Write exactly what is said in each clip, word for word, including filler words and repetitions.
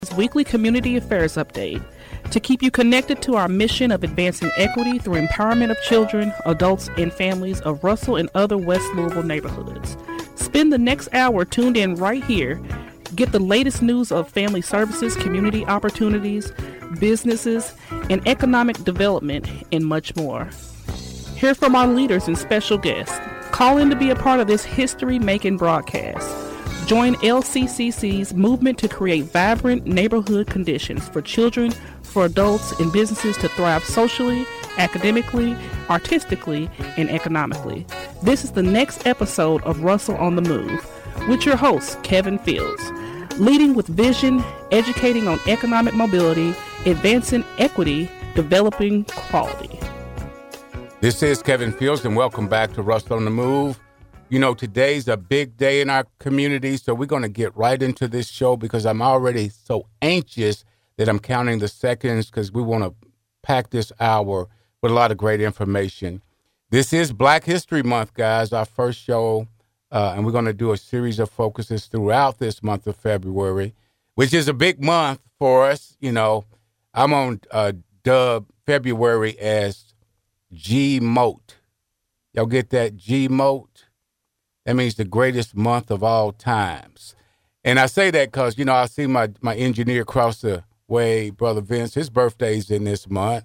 Weekly community affairs update to keep you connected to our mission of advancing equity through empowerment of children, adults, and families of Russell and other West Louisville neighborhoods. Spend the next hour tuned in right here. Get the latest news of family services, community opportunities, businesses, and economic development, and much more. Hear from our leaders and special guests. Call in to be a part of this history-making broadcast. Join L C C C's movement to create vibrant neighborhood conditions for children, for adults, and businesses to thrive socially, academically, artistically, and economically. This is the next episode of Russell on the Move with your host, Kevin Fields. Leading with vision, educating on economic mobility, advancing equity, developing quality. This is Kevin Fields, and welcome back to Russell on the Move. You know, today's a big day in our community, so we're going to get right into this show because I'm already so anxious that I'm counting the seconds because we want to pack this hour with a lot of great information. This is Black History Month, guys, our first show, uh, and we're going to do a series of focuses throughout this month of February, which is a big month for us. You know, I'm on uh, dub February as G-Mote. Y'all get that, G-Mote? That means the greatest month of all times. And I say that because, you know, I see my, my engineer across the way, Brother Vince. His birthday's in this month.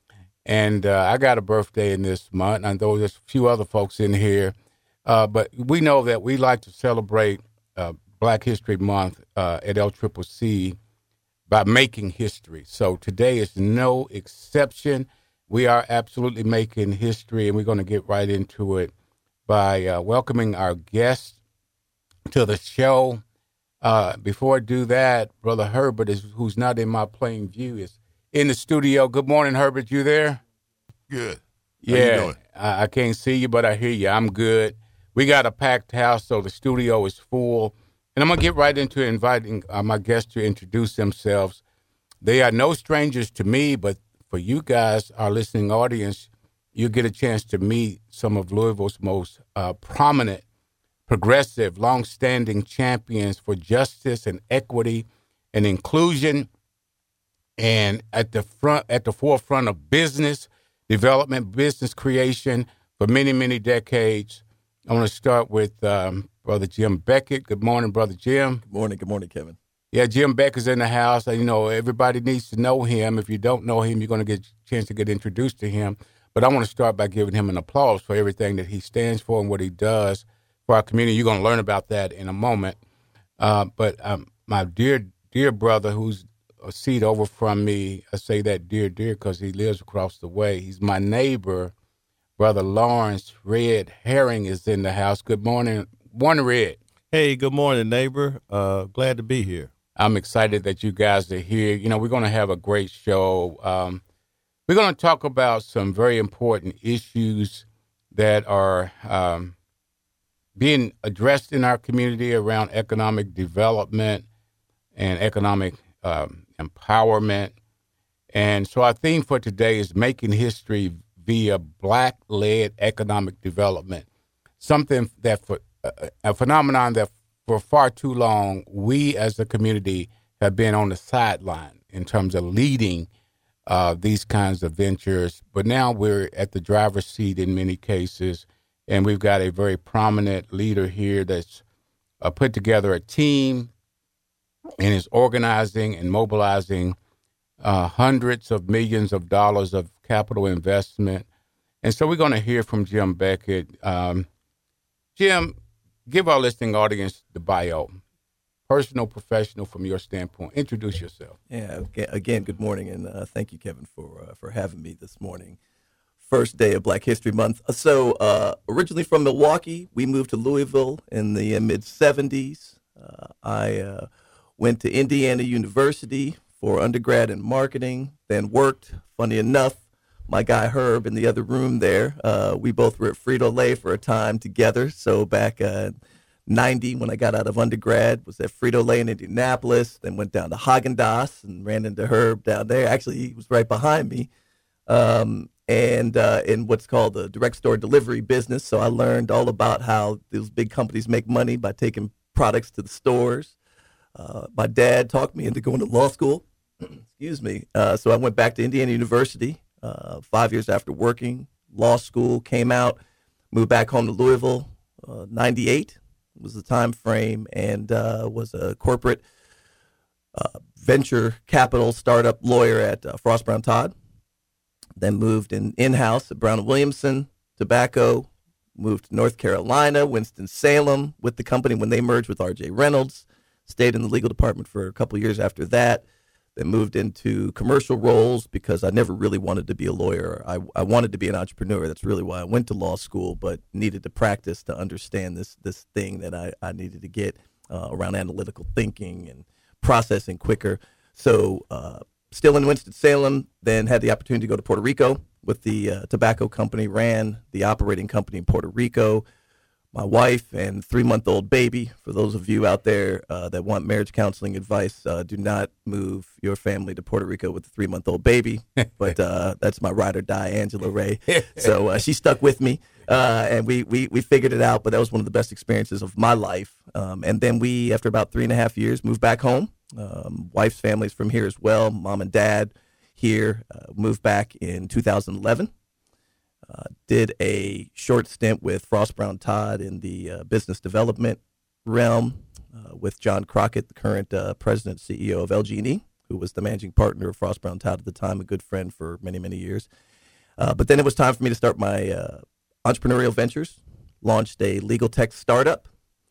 And uh, I got a birthday in this month. I know there's a few other folks in here. Uh, but we know that we like to celebrate uh, Black History Month uh, at L C C C by making history. So today is no exception. We are absolutely making history, and we're going to get right into it by uh, welcoming our guests to the show. Uh, before I do that, Brother Herbert, is, who's not in my plain view, is in the studio. Good morning, Herbert. You there? Good. Yeah, How you doing? I, I can't see you, but I hear you. I'm good. We got a packed house, so the studio is full. And I'm going to get right into inviting uh, my guests to introduce themselves. They are no strangers to me, but for you guys, our listening audience, you get a chance to meet some of Louisville's most uh, prominent, progressive, long-standing champions for justice and equity and inclusion, and at the front, at the forefront of business development, business creation for many, many decades. I want to start with um, Brother Jim Beckett. Good morning, Brother Jim. Good morning. Good morning, Kevin. Yeah, Jim Beckett's in the house. You know, everybody needs to know him. If you don't know him, you're going to get a chance to get introduced to him. But I want to start by giving him an applause for everything that he stands for and what he does for our community. You're going to learn about that in a moment. Uh, but um, my dear, dear brother, who's a seat over from me, I say that dear, dear because he lives across the way. He's my neighbor, Brother Lawrence Red Herring is in the house. Good morning. Morning, Red. Hey, good morning, neighbor. Uh, glad to be here. I'm excited that you guys are here. You know, we're going to have a great show. Um, We're going to talk about some very important issues that are um, being addressed in our community around economic development and economic um, empowerment. And so our theme for today is making history via Black-led economic development, something that for uh, a phenomenon that for far too long we as a community have been on the sideline in terms of leading Uh, these kinds of ventures. But now we're at the driver's seat in many cases, and we've got a very prominent leader here that's uh, put together a team and is organizing and mobilizing uh, hundreds of millions of dollars of capital investment. And so we're going to hear from Jim Beckett. Um, Jim, give our listening audience the bio. Personal, professional, from your standpoint. Introduce yourself. Yeah, again, good morning, and uh, thank you, Kevin, for uh, for having me this morning. First day of Black History Month. So, uh, originally from Milwaukee, we moved to Louisville in the uh, mid seventies. Uh, I uh, went to Indiana University for undergrad in marketing, then worked, funny enough, my guy Herb in the other room there, uh, we both were at Frito-Lay for a time together. So back uh, ninety, when I got out of undergrad, was at Frito-Lay in Indianapolis, then went down to Haagen-Dazs and ran into Herb down there. Actually, he was right behind me, um, and uh, in what's called the direct store delivery business. So I learned all about how those big companies make money by taking products to the stores. Uh, my dad talked me into going to law school. Excuse me. Uh, so I went back to Indiana University uh, five years after working. Law school, came out, moved back home to Louisville. Uh, ninety-eight was the time frame, and uh, was a corporate uh, venture capital startup lawyer at uh, Frost Brown Todd. Then moved in in-house at Brown and Williamson Tobacco. Moved to North Carolina, Winston-Salem, with the company when they merged with R J Reynolds. Stayed in the legal department for a couple of years after that. Then moved into commercial roles because I never really wanted to be a lawyer. I, I wanted to be an entrepreneur. That's really why I went to law school, but needed to practice to understand this this thing that I, I needed to get uh, around analytical thinking and processing quicker. So uh, still in Winston-Salem, then had the opportunity to go to Puerto Rico with the uh, tobacco company, ran the operating company in Puerto Rico. My wife and three-month-old baby. For those of you out there uh, that want marriage counseling advice, uh, do not move your family to Puerto Rico with a three-month-old baby. But uh, that's my ride or die, Angela Ray. So uh, she stuck with me, uh, and we, we we figured it out. But that was one of the best experiences of my life. Um, and then we, after about three and a half years, moved back home. Um, wife's family's from here as well. Mom and dad here. Uh, moved back in two thousand eleven. Uh, did a short stint with Frost Brown Todd in the uh, business development realm uh, with John Crockett, the current uh, president C E O of L G and E, who was the managing partner of Frost Brown Todd at the time, a good friend for many, many years. Uh, but then it was time for me to start my uh, entrepreneurial ventures, launched a legal tech startup,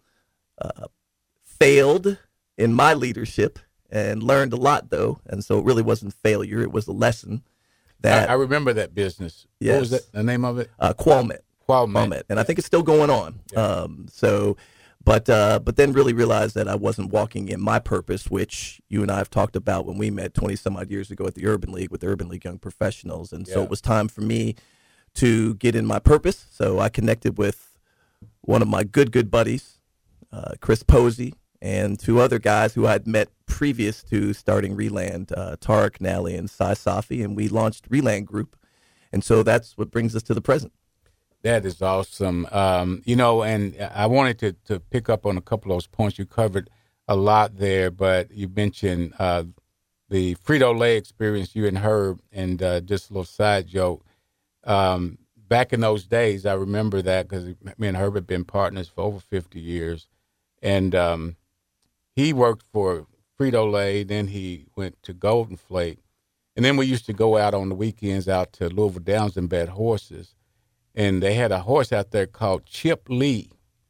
uh, failed in my leadership and learned a lot, though. And so it really wasn't failure. It was a lesson. That, I, I remember that business. Yes. What was that, the name of it? Uh, Qualmet. Qualmet. Qualmet. And I think it's still going on. Yeah. Um, so, but uh, but then really realized that I wasn't walking in my purpose, which you and I have talked about when we met twenty some odd years ago at the Urban League with the Urban League Young Professionals. And so Yeah. it was time for me to get in my purpose. So I connected with one of my good, good buddies, uh, Chris Posey, and two other guys who I'd met previous to starting Reland, uh, Tarek Nally and Sai Safi, and we launched Reland Group. And so that's what brings us to the present. That is awesome. Um, you know, and I wanted to, to pick up on a couple of those points. You covered a lot there, but you mentioned uh, the Frito-Lay experience, you and Herb, and uh, just a little side joke. Um, back in those days, I remember that because me and Herb had been partners for over fifty years. And um, he worked for Frito-Lay, then he went to Golden Flake. And then we used to go out on the weekends out to Louisville Downs and bet horses. And they had a horse out there called Chip Lee.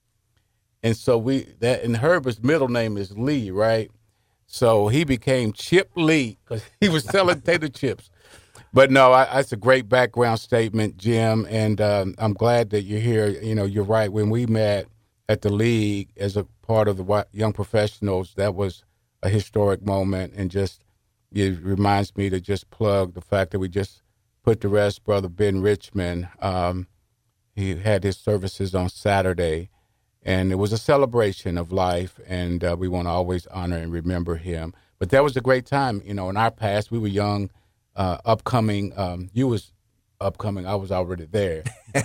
And so we, that, and Herbert's middle name is Lee, right? So he became Chip Lee because he was selling tater chips. But no, I, that's a great background statement, Jim. And um, I'm glad that you're here. You know, you're right. When we met at the league as a part of the Young Professionals, that was a historic moment. And just, it reminds me to just plug the fact that we just put to rest Brother Ben Richmond. Um, he had his services on Saturday, and it was a celebration of life, and uh, we want to always honor and remember him. But that was a great time. You know, in our past, we were young, uh, upcoming. Um, you was upcoming. I was already there.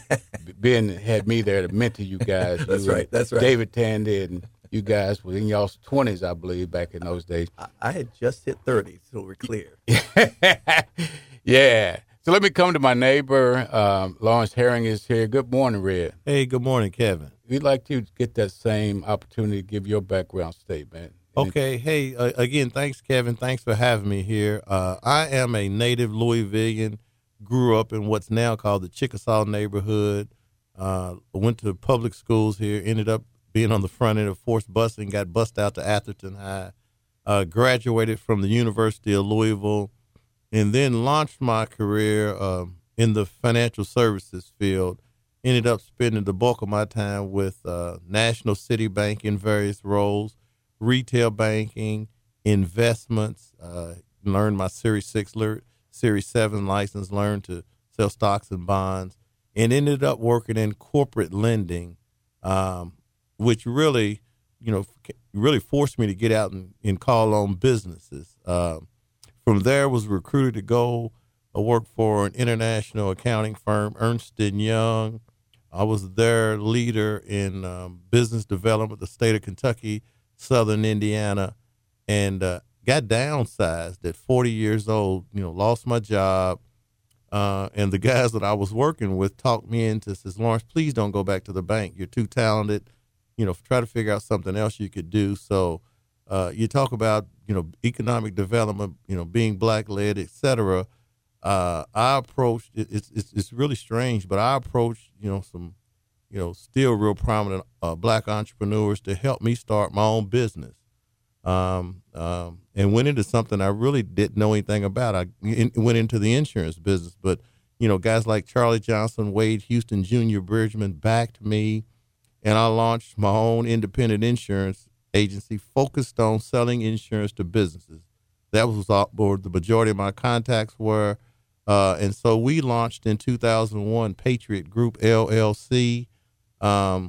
Ben had me there to mentor you guys. That's you right. That's right. David Tandy and you guys were in y'all's twenties, I believe, back in those days. I, I had just hit thirty, so we're clear. Yeah. So let me come to my neighbor. Um, Lawrence Herring is here. Good morning, Red. Hey, good morning, Kevin. We'd like to get that same opportunity to give your background statement. Okay. Hey, uh, again, thanks, Kevin. Thanks for having me here. Uh, I am a native Louisvillian, grew up in what's now called the Chickasaw neighborhood, uh, went to public schools here, ended up being on the front end of forced busing, got bussed out to Atherton High, uh, graduated from the University of Louisville, and then launched my career uh, in the financial services field. Ended up spending the bulk of my time with uh, National City Bank in various roles, retail banking, investments, uh, learned my Series six, Series seven license, learned to sell stocks and bonds, and ended up working in corporate lending, um, which really, you know, really forced me to get out and, and call on businesses. Um, From there, was recruited to go uh, work for an international accounting firm, Ernst and Young. I was their leader in um, business development, the state of Kentucky, Southern Indiana, and uh, got downsized at forty years old. You know, lost my job. Uh, and the guys that I was working with talked me into, says, Lawrence, please don't go back to the bank. You're too talented. You know, try to figure out something else you could do. So uh, you talk about, you know, economic development, you know, being black-led, et cetera. Uh, I approached, it, it's, it's it's really strange, but I approached, you know, some, you know, still real prominent uh, black entrepreneurs to help me start my own business. Um, um, and went into something I really didn't know anything about. I in, went into the insurance business, but, you know, guys like Charlie Johnson, Wade Houston, Junior Bridgman backed me, and I launched my own independent insurance agency focused on selling insurance to businesses. That was where the majority of my contacts were. Uh, and so we launched in two thousand one Patriot Group, L L C. Um,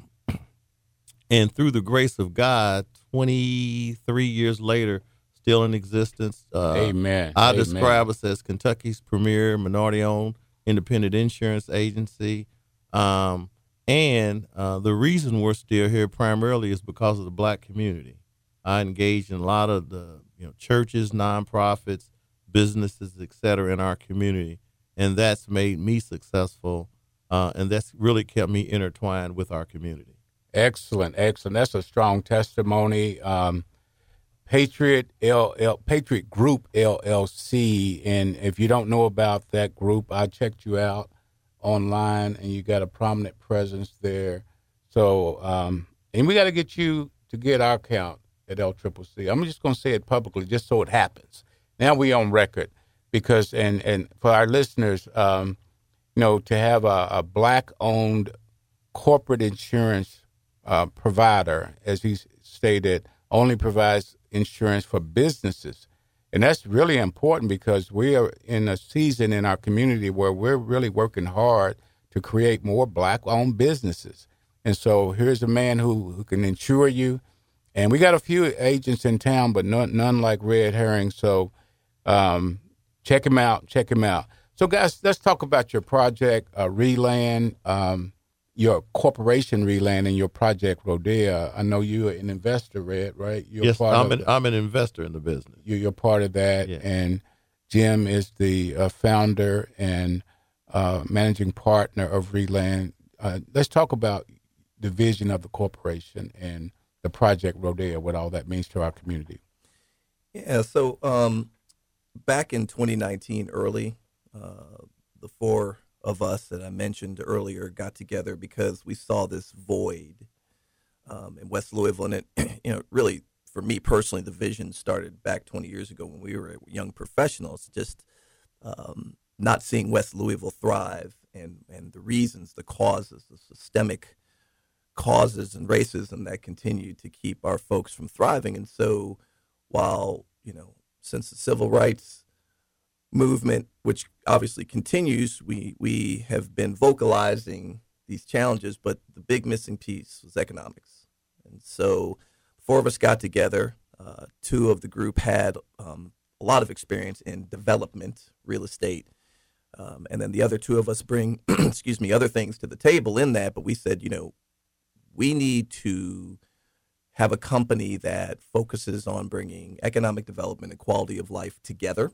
and through the grace of God, twenty-three years later, still in existence. Uh, Amen. I Amen. describe us as Kentucky's premier minority-owned independent insurance agency. Um, and uh, the reason we're still here primarily is because of the black community. I engage in a lot of the you know churches, nonprofits, businesses, et cetera, in our community. And that's made me successful. Uh, and that's really kept me intertwined with our community. Excellent, excellent. That's a strong testimony. Um, Patriot L L Patriot Group L L C, and if you don't know about that group, I checked you out online, and you got a prominent presence there. So, um, and we got to get you to get our count at L C C C. I'm just going to say it publicly, just so it happens. Now we on record, because and and for our listeners, um, you know, to have a, a black-owned corporate insurance Uh, provider, as he stated, only provides insurance for businesses. And that's really important, because we are in a season in our community where we're really working hard to create more black-owned businesses. And so here's a man who, who can insure you. And we got a few agents in town, but none, none like Red Herring. So um, check him out. Check him out. So, guys, let's talk about your project, uh, Reland. Um, your corporation Reland and your project Rodea. I know you're an investor, Red, right? You're yes, part I'm of an I'm an investor in the business. You're, you're part of that, yeah. And Jim is the uh, founder and uh, managing partner of Reland. Uh, let's talk about the vision of the corporation and the project Rodea, what all that means to our community. Yeah, so um, back in twenty nineteen, early, uh, the four of us that I mentioned earlier got together because we saw this void um, in West Louisville. And, it, you know, really, for me personally, the vision started back twenty years ago when we were young professionals, just um, not seeing West Louisville thrive, and, and the reasons, the causes, the systemic causes and racism that continue to keep our folks from thriving. And so while, you know, since the civil rights movement, which obviously continues, we we have been vocalizing these challenges, but the big missing piece was economics. And so four of us got together. Uh, two of the group had um, a lot of experience in development, real estate, um, and then the other two of us bring, excuse me, other things to the table in that. But we said, you know, we need to have a company that focuses on bringing economic development and quality of life together.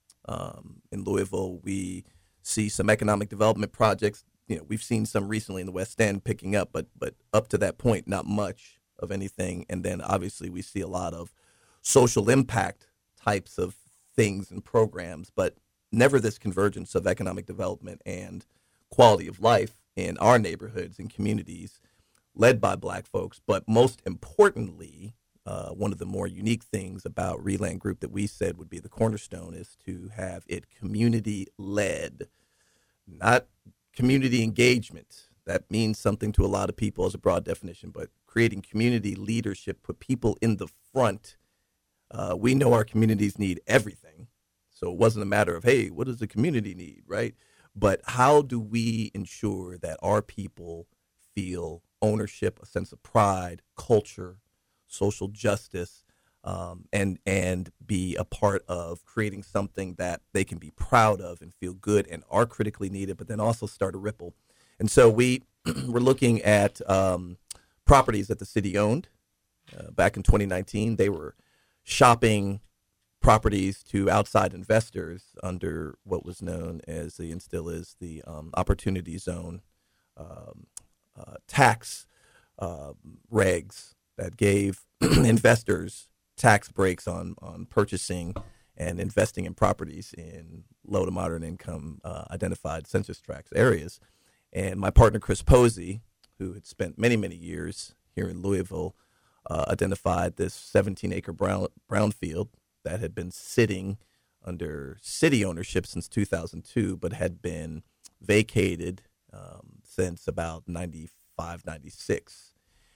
Um, in Louisville, we see some economic development projects. You know, we've seen some recently in the West End picking up, but but up to that point, not much of anything. And then obviously we see a lot of social impact types of things and programs, but never this convergence of economic development and quality of life in our neighborhoods and communities led by black folks. But most importantly, Uh, one of the more unique things about Reland Group that we said would be the cornerstone is to have it community-led, not community engagement. That means something to a lot of people as a broad definition, but creating community leadership, put people in the front. Uh, we know our communities need everything, so it wasn't a matter of, hey, what does the community need, right? But how do we ensure that our people feel ownership, a sense of pride, culture, social justice, um, and and be a part of creating something that they can be proud of and feel good and are critically needed, but then also start a ripple. And so we were looking at um, properties that the city owned. Uh, back in twenty nineteen, they were shopping properties to outside investors under what was known as the and still is the um, Opportunity Zone um, uh, tax uh, regs that gave investors tax breaks on on purchasing and investing in properties in low to moderate income uh, identified census tract areas. And my partner, Chris Posey, who had spent many, many years here in Louisville, uh, identified this seventeen acre brown, brownfield that had been sitting under city ownership since two thousand two, but had been vacated um, since about ninety-five, ninety-six.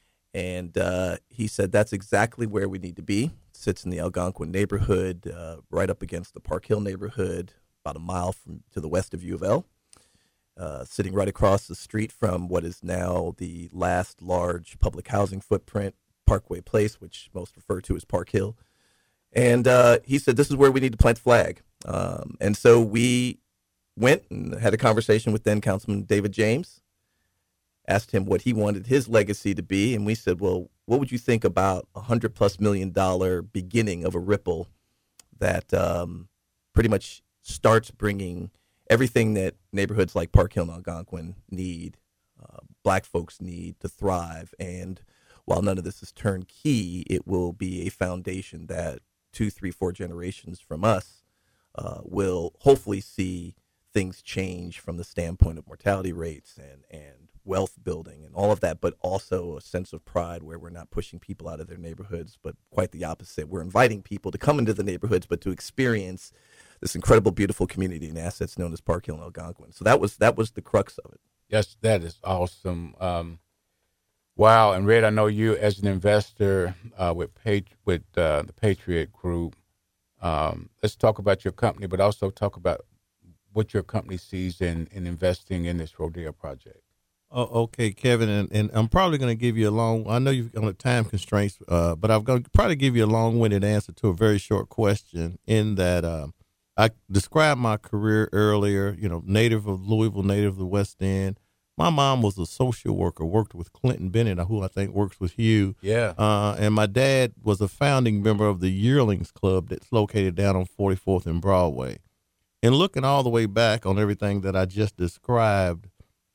And uh, he said that's exactly where we need to be. Sits in the Algonquin neighborhood, uh, right up against the Park Hill neighborhood, about a mile from to the west of U of L, uh, sitting right across the street from what is now the last large public housing footprint, Parkway Place, which most refer to as Park Hill. And uh, he said this is where we need to plant the flag. Um, and so we went and had a conversation with then Councilman David James, asked him what he wanted his legacy to be, and we said, well, what would you think about a hundred plus million dollar beginning of a ripple that um, pretty much starts bringing everything that neighborhoods like Park Hill and Algonquin need, uh, black folks need to thrive. And while none of this is turnkey, it will be a foundation that two, three, four generations from us uh, will hopefully see things change from the standpoint of mortality rates and, and wealth building and all of that, but also a sense of pride where we're not pushing people out of their neighborhoods, but quite the opposite. We're inviting people to come into the neighborhoods, but to experience this incredible, beautiful community and assets known as Park Hill and Algonquin. So that was that was the crux of it. Yes, that is awesome. Um, wow. And Red, I know you as an investor uh, with Pat- with uh, the Patriot Group. Um, let's talk about your company, but also talk about what your company sees in, in investing in this Rodeo project. Oh, okay, Kevin, and, and I'm probably going to give you a long, I know you've got time constraints, uh, but I'm going to probably give you a long-winded answer to a very short question in that uh, I described my career earlier, you know, native of Louisville, native of the West End. My mom was a social worker, worked with Clinton Bennett, who I think works with you. Yeah. Uh, and my dad was a founding member of the Yearlings Club that's located down on forty-fourth and Broadway. And looking all the way back on everything that I just described,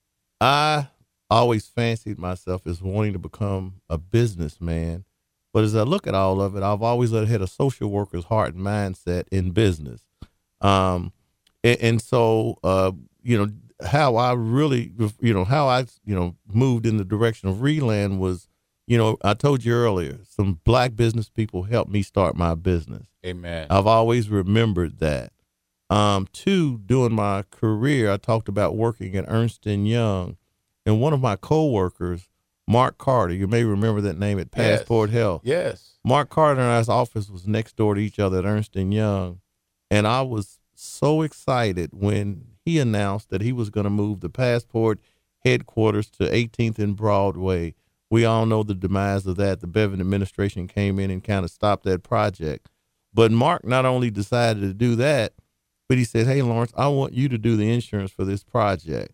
I always fancied myself as wanting to become a businessman. But as I look at all of it, I've always had a social worker's heart and mindset in business. Um, and, and so, uh, you know, how I really, you know, how I, you know, moved in the direction of Reland was, you know, I told you earlier, some black business people helped me start my business. Amen. I've always remembered that. Um, two, during my career, I talked about working at Ernst and Young, and one of my coworkers, Mark Carter, you may remember that name at Passport Yes. Health. Yes. Mark Carter and I's office was next door to each other at Ernst and Young, and I was so excited when he announced that he was going to move the Passport headquarters to eighteenth and Broadway. We all know the demise of that. The Bevan administration came in and kind of stopped that project. But Mark not only decided to do that, but he said, hey, Lawrence, I want you to do the insurance for this project.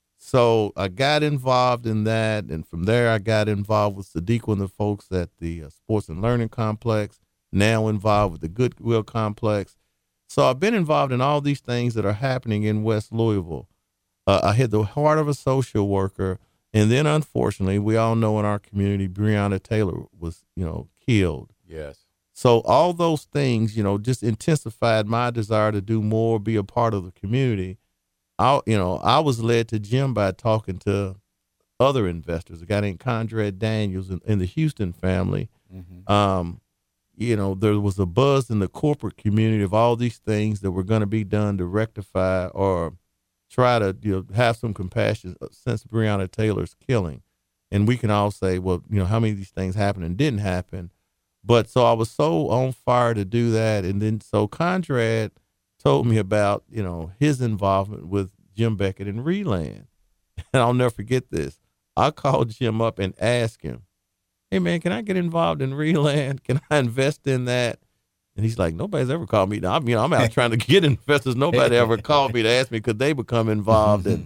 So I got involved in that, and from there I got involved with Sadiq and the folks at the uh, Sports and Learning Complex, now involved with the Goodwill Complex. So I've been involved in all these things that are happening in West Louisville. Uh, I had the heart of a social worker, and then unfortunately, we all know in our community, Breonna Taylor was, you know, killed. Yes. So all those things, you know, just intensified my desire to do more, be a part of the community. I, you know, I was led to Jim by talking to other investors, a guy named Conrad Daniels in, in the Houston family. Mm-hmm. Um, you know, there was a buzz in the corporate community of all these things that were going to be done to rectify or try to, you know, have some compassion since Breonna Taylor's killing. And we can all say, well, you know, how many of these things happened and didn't happen. But so I was so on fire to do that. And then so Conrad told me about, you know, his involvement with Jim Beckett and Reland. And I'll never forget this. I called Jim up and asked him, hey, man, can I get involved in Reland? Can I invest in that? And he's like, nobody's ever called me. I mean, I'm out trying to get investors. Nobody ever called me to ask me could they become involved. And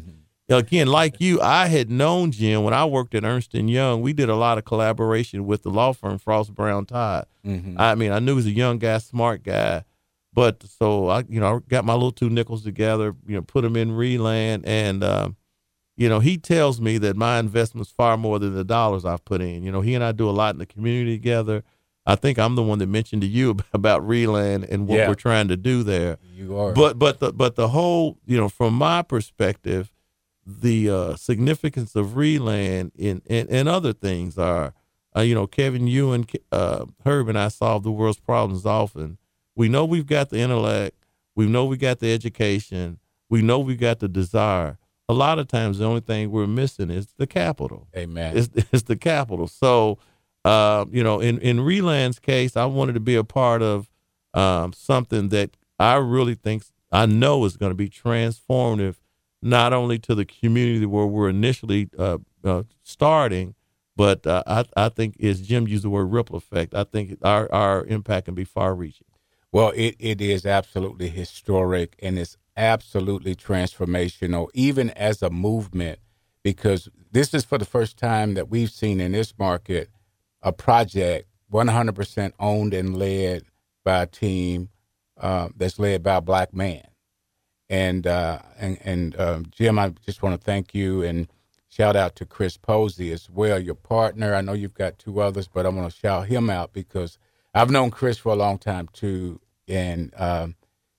again, like you, I had known Jim when I worked at Ernst and Young. We did a lot of collaboration with the law firm Frost Brown Todd. Mm-hmm. I mean, I knew he was a young guy, smart guy. But so I, you know, I got my little two nickels together, you know, put them in Reland, and um, you know, he tells me that my investment's far more than the dollars I've put in. You know, he and I do a lot in the community together. I think I'm the one that mentioned to you about Reland and what yeah. we're trying to do there. You are. But but the but the whole, you know, from my perspective, the uh, significance of Reland in, in, and other things are, uh, you know, Kevin, you and uh, Herb and I solve the world's problems often. We know we've got the intellect. We know we got the education. We know we got the desire. A lot of times the only thing we're missing is the capital. Amen. It's, it's the capital. So, uh, you know, in, in Reland's case, I wanted to be a part of um, something that I really think, I know is going to be transformative, not only to the community where we're initially uh, uh, starting, but uh, I, I think, as Jim used the word ripple effect, I think our, our impact can be far-reaching. Well, it, it is absolutely historic, and it's absolutely transformational, even as a movement, because this is for the first time that we've seen in this market a project one hundred percent owned and led by a team uh, that's led by a black man. And uh, and and um, Jim, I just want to thank you and shout out to Chris Posey as well, your partner. I know you've got two others, but I'm going to shout him out because I've known Chris for a long time too, and um,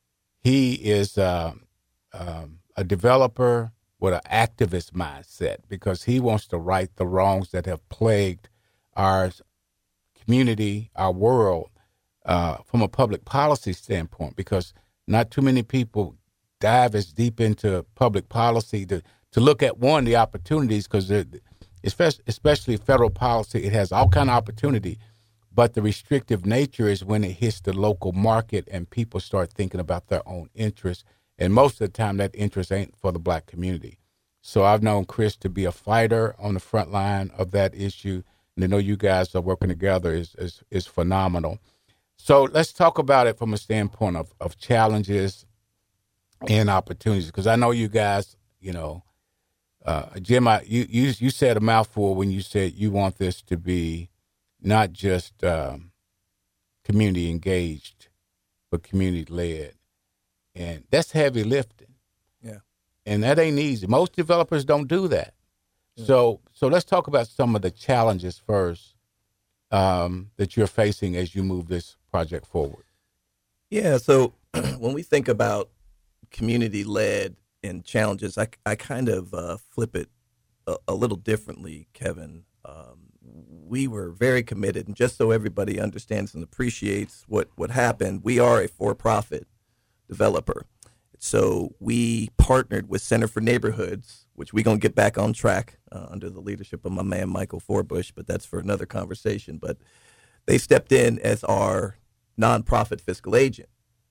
he is uh, um, a developer with an activist mindset because he wants to right the wrongs that have plagued our community, our world, uh, from a public policy standpoint, because not too many people dive as deep into public policy to, to look at, one, the opportunities, because especially, especially federal policy, it has all kind of opportunity, but the restrictive nature is when it hits the local market and people start thinking about their own interests, and most of the time that interest ain't for the black community. So I've known Chris to be a fighter on the front line of that issue, and to know you guys are working together is, is, is phenomenal. So let's talk about it from a standpoint of, of challenges and opportunities, because I know you guys, you know, uh, Jim, I, you, you you said a mouthful when you said you want this to be not just um, community engaged, but community led, and that's heavy lifting. Yeah, and that ain't easy. Most developers don't do that. Yeah. So so let's talk about some of the challenges first um, that you're facing as you move this project forward. Yeah. So when we think about community-led and challenges, I, I kind of uh, flip it a, a little differently, Kevin. Um, we were very committed, and just so everybody understands and appreciates what, what happened, we are a for-profit developer. So we partnered with Center for Neighborhoods, which we're going to get back on track uh, under the leadership of my man, Michael Forbush, but that's for another conversation. But they stepped in as our nonprofit fiscal agent.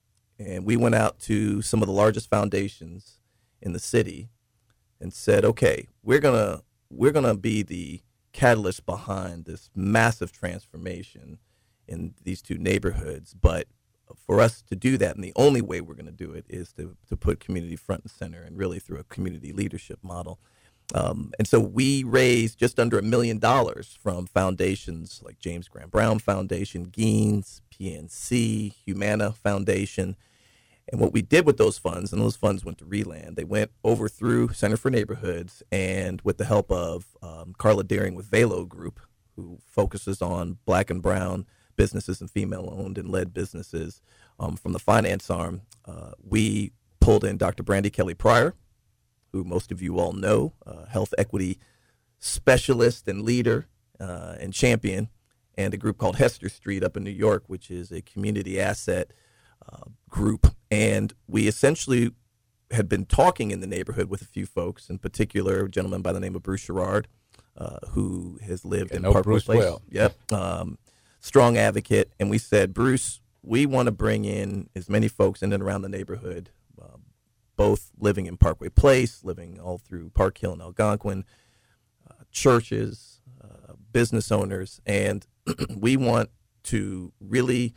And we went out to some of the largest foundations in the city and said, okay, we're gonna we're gonna be the catalyst behind this massive transformation in these two neighborhoods. But for us to do that, and the only way we're gonna do it is to to put community front and center, and really through a community leadership model. Um, and so we raised just under a million dollars from foundations like James Graham Brown Foundation, Geens, P N C, Humana Foundation. And what we did with those funds, and those funds went to Reland, they went over through Center for Neighborhoods, and with the help of um, Carla Deering with Velo Group, who focuses on black and brown businesses and female-owned and led businesses um, from the finance arm, uh, we pulled in Doctor Brandy Kelly Pryor, who most of you all know, uh, health equity specialist and leader uh, and champion, and a group called Hester Street up in New York, which is a community asset uh, group. And we essentially had been talking in the neighborhood with a few folks, in particular a gentleman by the name of Bruce Sherrard, uh, who has lived I in know Parkway Bruce Place. well. Yep, um, strong advocate. And we said, Bruce, we want to bring in as many folks in and around the neighborhood, uh, both living in Parkway Place, living all through Park Hill and Algonquin, uh, churches, uh, business owners, and we want to really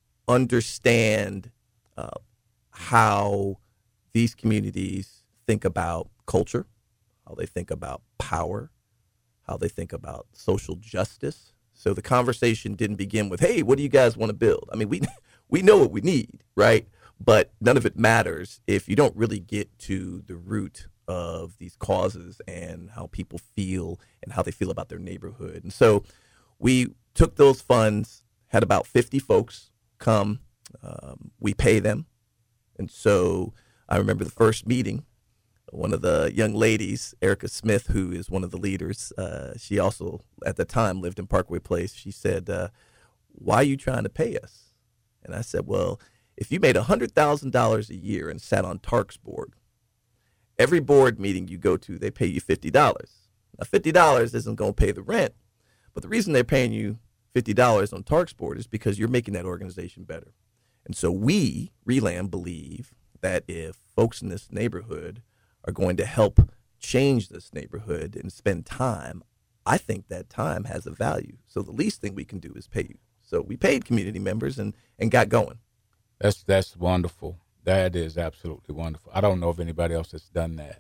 understand uh, how these communities think about culture, how they think about power, how they think about social justice. So the conversation didn't begin with, hey, what do you guys want to build? I mean, we we know what we need, right? But none of it matters if you don't really get to the root of these causes and how people feel and how they feel about their neighborhood. And so we took those funds, had about fifty folks come. Um, we pay them. And so I remember the first meeting, one of the young ladies, Erica Smith, who is one of the leaders, uh, she also at the time lived in Parkway Place. She said, uh, why are you trying to pay us? And I said, well, if you made one hundred thousand dollars a year and sat on Tark's board, every board meeting you go to, they pay you fifty dollars. Now, fifty dollars isn't going to pay the rent, but the reason they're paying you fifty dollars on Tark's board is because you're making that organization better. And so we, RELAM, believe that if folks in this neighborhood are going to help change this neighborhood and spend time, I think that time has a value. So the least thing we can do is pay you. So we paid community members and, and got going. That's that's wonderful. That is absolutely wonderful. I don't know if anybody else has done that.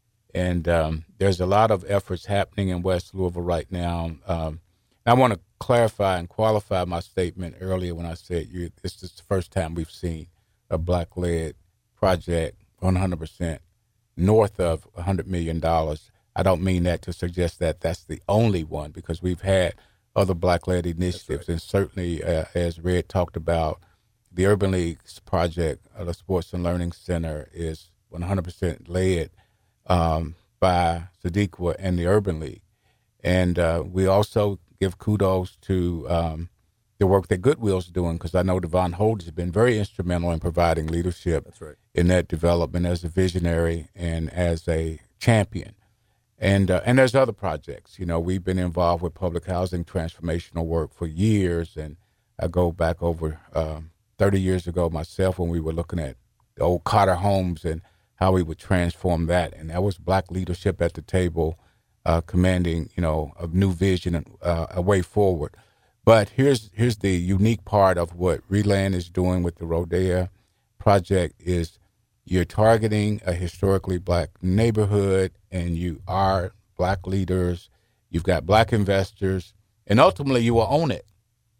And um, there's a lot of efforts happening in West Louisville right now. Um, I want to clarify and qualify my statement earlier when I said you, this is the first time we've seen a Black-led project one hundred percent north of one hundred million dollars. I don't mean that to suggest that that's the only one, because we've had other Black-led initiatives. Right. And certainly, uh, as Red talked about, the Urban League's project, uh, the Sports and Learning Center, is one hundred percent led um, by Sadiqa and the Urban League. And uh, we also give kudos to um, the work that Goodwill's doing, because I know Devon Holt has been very instrumental in providing leadership That's right. in that development as a visionary and as a champion. And uh, and there's other projects. You know, we've been involved with public housing transformational work for years, and I go back over um, thirty years ago myself when we were looking at the old Carter homes and how we would transform that. And that was Black leadership at the table, uh, commanding, you know, a new vision and uh, a way forward. But here's here's the unique part of what RELAM is doing with the Rodea project is you're targeting a historically Black neighborhood, and you are Black leaders, you've got Black investors, and ultimately you will own it.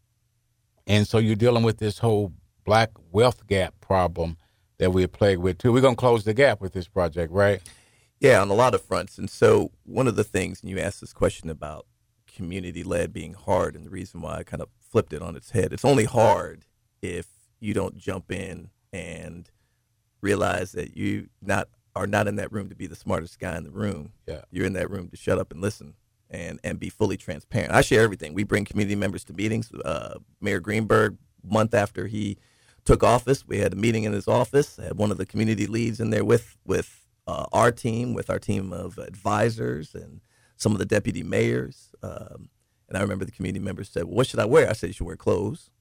And so you're dealing with this whole Black wealth gap problem that we're plagued with too. We're going to close the gap with this project, right? Yeah, on a lot of fronts. And so one of the things, and you asked this question about community-led being hard, and the reason why I kind of flipped it on its head, it's only hard if you don't jump in and realize that you not are not in that room to be the smartest guy in the room. Yeah. You're in that room to shut up and listen and, and be fully transparent. I share everything. We bring community members to meetings. Uh, Mayor Greenberg, month after he took office, we had a meeting in his office. I had one of the community leads in there with, with uh, our team, with our team of advisors and some of the deputy mayors. Um, and I remember the community members said, well, what should I wear? I said, you should wear clothes.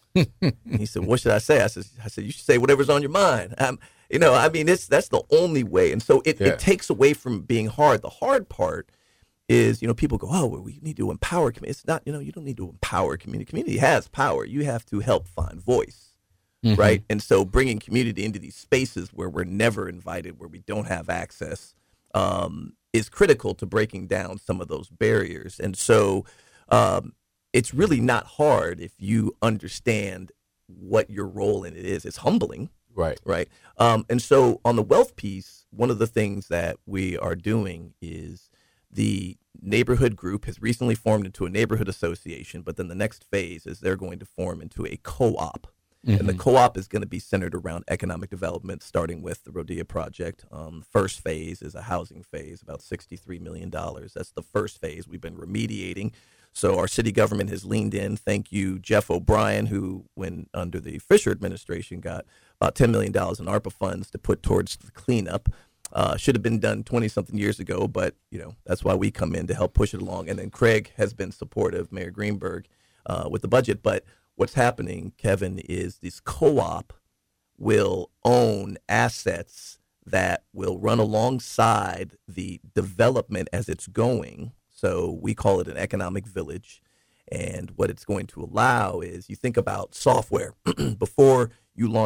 He said, what should I say? I said, I said, you should say whatever's on your mind. Um, you know, I mean, it's that's the only way. And so it, yeah. it takes away from being hard. The hard part is, you know, people go, oh, well, we need to empower community. It's not, you know, you don't need to empower community. Community has power. You have to help find voice, mm-hmm. right? And so bringing community into these spaces where we're never invited, where we don't have access, um, is critical to breaking down some of those barriers. And so um, it's really not hard if you understand what your role in it is. It's humbling. Right. Right. Um, and so on the wealth piece, one of the things that we are doing is the neighborhood group has recently formed into a neighborhood association, but then the next phase is they're going to form into a co-op. Mm-hmm. And the co-op is going to be centered around economic development, starting with the Rodea project. Um, the first phase is a housing phase, about sixty-three million dollars. That's the first phase. We've been remediating. So our city government has leaned in. Thank you, Jeff O'Brien, who, when under the Fisher administration, got about ten million dollars in ARPA funds to put towards the cleanup. Uh, should have been done twenty-something years ago, but, you know, that's why we come in to help push it along. And then Craig has been supportive, Mayor Greenberg, uh, with the budget. But what's happening, Kevin, is this co-op will own assets that will run alongside the development as it's going. So we call it an economic village. And what it's going to allow is you think about software. Before you launch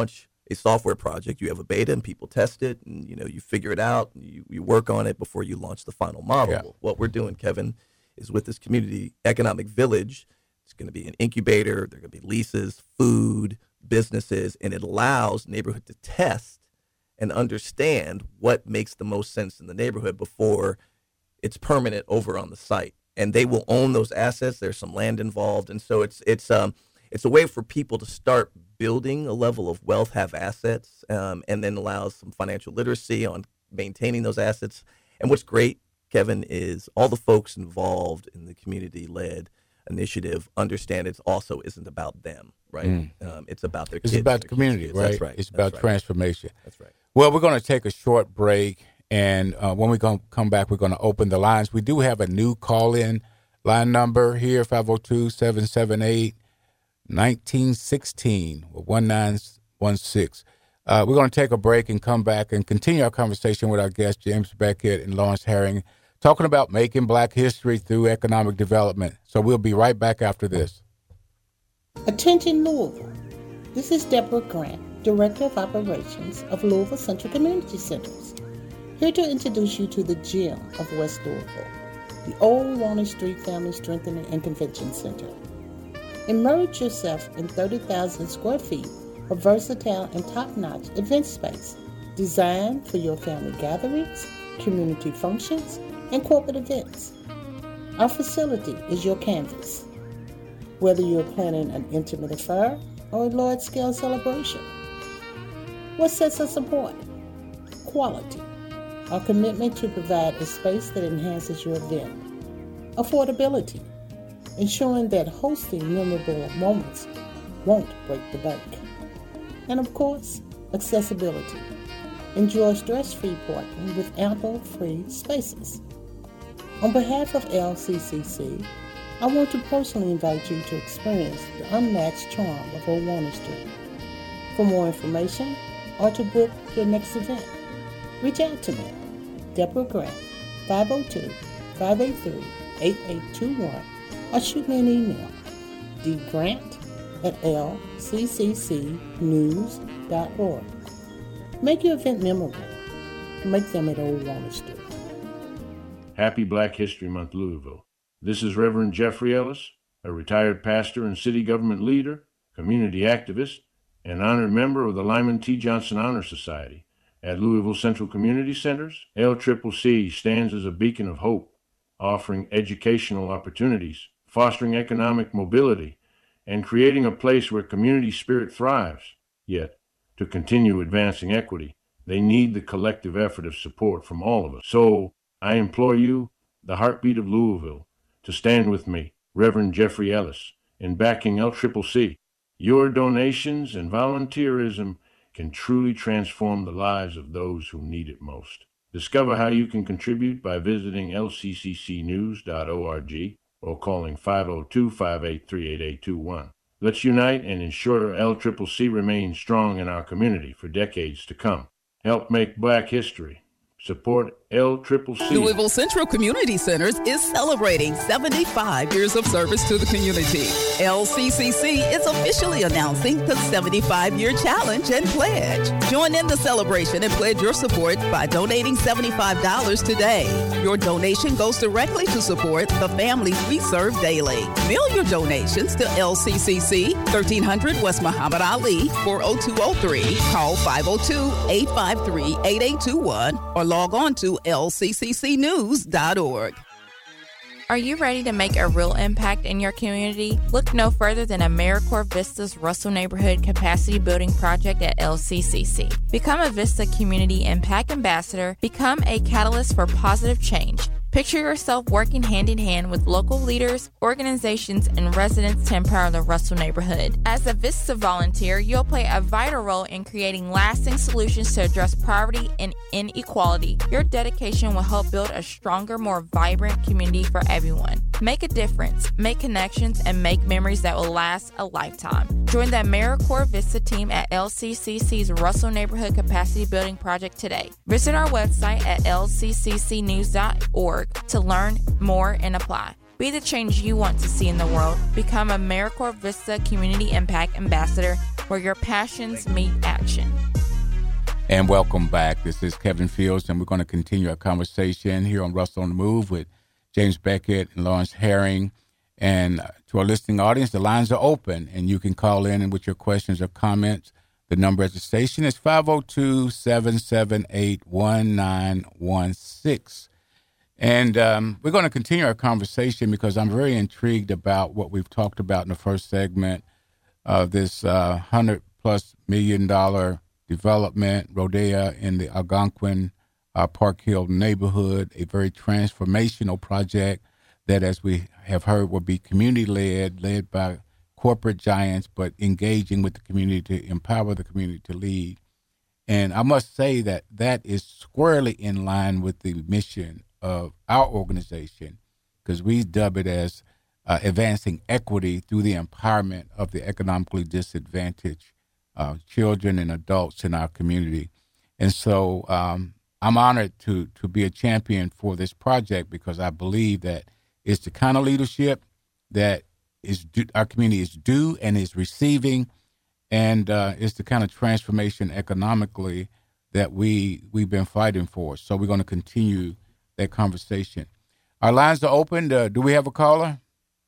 a software project. You have a beta and people test it, and you know you figure it out. And you, you work on it before you launch the final model. Yeah. What we're doing, Kevin, is with this community economic village. It's going to be an incubator. There are going to be leases, food, businesses, and it allows neighborhood to test and understand what makes the most sense in the neighborhood before it's permanent over on the site. And they will own those assets. There's some land involved, and so it's it's um it's a way for people to start building a level of wealth, have assets, um, and then allows some financial literacy on maintaining those assets. And what's great, Kevin, is all the folks involved in the community-led initiative understand it also isn't about them, right? Mm. Um, it's about their it's kids. It's about the community, kids. right? That's right. It's That's about right. transformation. That's right. Well, we're going to take a short break, and uh, when we come come back, we're going to open the lines. We do have a new call-in line number here, five oh two, seven seven eight, one nine one six, one nine one six. Uh, we're going to take a break and come back and continue our conversation with our guests, James Beckett and Lawrence Herring, talking about making Black history through economic development. So we'll be right back after this. Attention Louisville. This is Deborah Grant, Director of Operations of Louisville Central Community Centers, here to introduce you to the gem of West Louisville, the old Warner Street Family Strengthening and Convention Center. Immerse yourself in thirty thousand square feet of versatile and top-notch event space designed for your family gatherings, community functions, and corporate events. Our facility is your canvas. Whether you're planning an intimate affair or a large-scale celebration. What sets us apart? Quality. Our commitment to provide a space that enhances your event. Affordability. Ensuring that hosting memorable moments won't break the bank. And of course, accessibility. Enjoy stress-free parking with ample free spaces. On behalf of L C C C, I want to personally invite you to experience the unmatched charm of Old Warner Street. For more information or to book your next event, reach out to me, Deborah Grant, five oh two, five eight three, eight eight two one, or shoot me an email, dgrant at l c c c news dot org. Make your event memorable. Make them at Old Warner Street. Happy Black History Month, Louisville. This is Reverend Jeffrey Ellis, a retired pastor and city government leader, community activist, and honored member of the Lyman T. Johnson Honor Society. At Louisville Central Community Centers, L C C C stands as a beacon of hope, offering educational opportunities, fostering economic mobility, and creating a place where community spirit thrives. Yet, to continue advancing equity, they need the collective effort of support from all of us. So, I implore you, the heartbeat of Louisville, to stand with me, Reverend Jeffrey Ellis, in backing L C C C. Your donations and volunteerism can truly transform the lives of those who need it most. Discover how you can contribute by visiting l c c c news dot org or calling five oh two, five eight three, eight eight two one. Let's unite and ensure L C C C remains strong in our community for decades to come. Help make Black history. Support L C C C. Louisville Central Community Centers is celebrating seventy-five years of service to the community. L C C C is officially announcing the seventy-five-year challenge and pledge. Join in the celebration and pledge your support by donating seventy-five dollars today. Your donation goes directly to support the families we serve daily. Mail your donations to L C C C, thirteen hundred West Muhammad Ali, four oh two oh three. Call five oh two, eight five three, eight eight two one or log on to l c c c news dot org. Are you ready to make a real impact in your community? Look no further than AmeriCorps Vista's Russell Neighborhood Capacity Building Project at L C C C. Become a Vista Community Impact Ambassador. Become a catalyst for positive change. Picture yourself working hand in hand with local leaders, organizations, and residents to empower the Russell neighborhood. As a Vista volunteer, you'll play a vital role in creating lasting solutions to address poverty and inequality. Your dedication will help build a stronger, more vibrant community for everyone. Make a difference, make connections, and make memories that will last a lifetime. Join the AmeriCorps Vista team at L C C C's Russell Neighborhood Capacity Building Project today. Visit our website at l c c c news dot org to learn more and apply. Be the change you want to see in the world. Become a AmeriCorps Vista Community Impact Ambassador where your passions meet action. And welcome back. This is Kevin Fields, and we're going to continue our conversation here on Russell on the Move with James Beckett and Lawrence Herring. And to our listening audience, the lines are open, and you can call in and with your questions or comments. The number at the station is five oh two, seven seven eight, one nine one six. And um, we're going to continue our conversation because I'm very intrigued about what we've talked about in the first segment of this uh, one hundred plus million dollar development, Rodeo in the Algonquin uh, Park Hill neighborhood, a very transformational project that, as we have heard, will be community-led, led by corporate giants, but engaging with the community to empower the community to lead. And I must say that that is squarely in line with the mission of our organization, because we dub it as uh, advancing equity through the empowerment of the economically disadvantaged uh, children and adults in our community. And so um, I'm honored to to be a champion for this project because I believe that it's the kind of leadership that is due, our community is due and is receiving, and uh, it's the kind of transformation economically that we, we've been fighting for. So we're going to continue that conversation. Our lines are open. Uh, do we have a caller?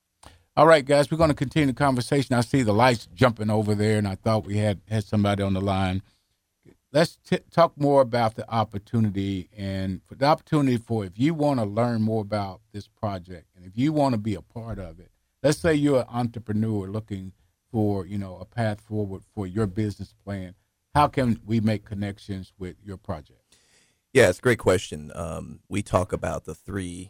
All right, guys, we're going to continue the conversation. I see the lights jumping over there, and I thought we had, had somebody on the line. Let's t- talk more about the opportunity and for the opportunity for if you want to learn more about this project and if you want to be a part of it. Let's say you're an entrepreneur looking for, you know, a path forward for your business plan. How can we make connections with your project? Yeah, it's a great question. Um, we talk about the three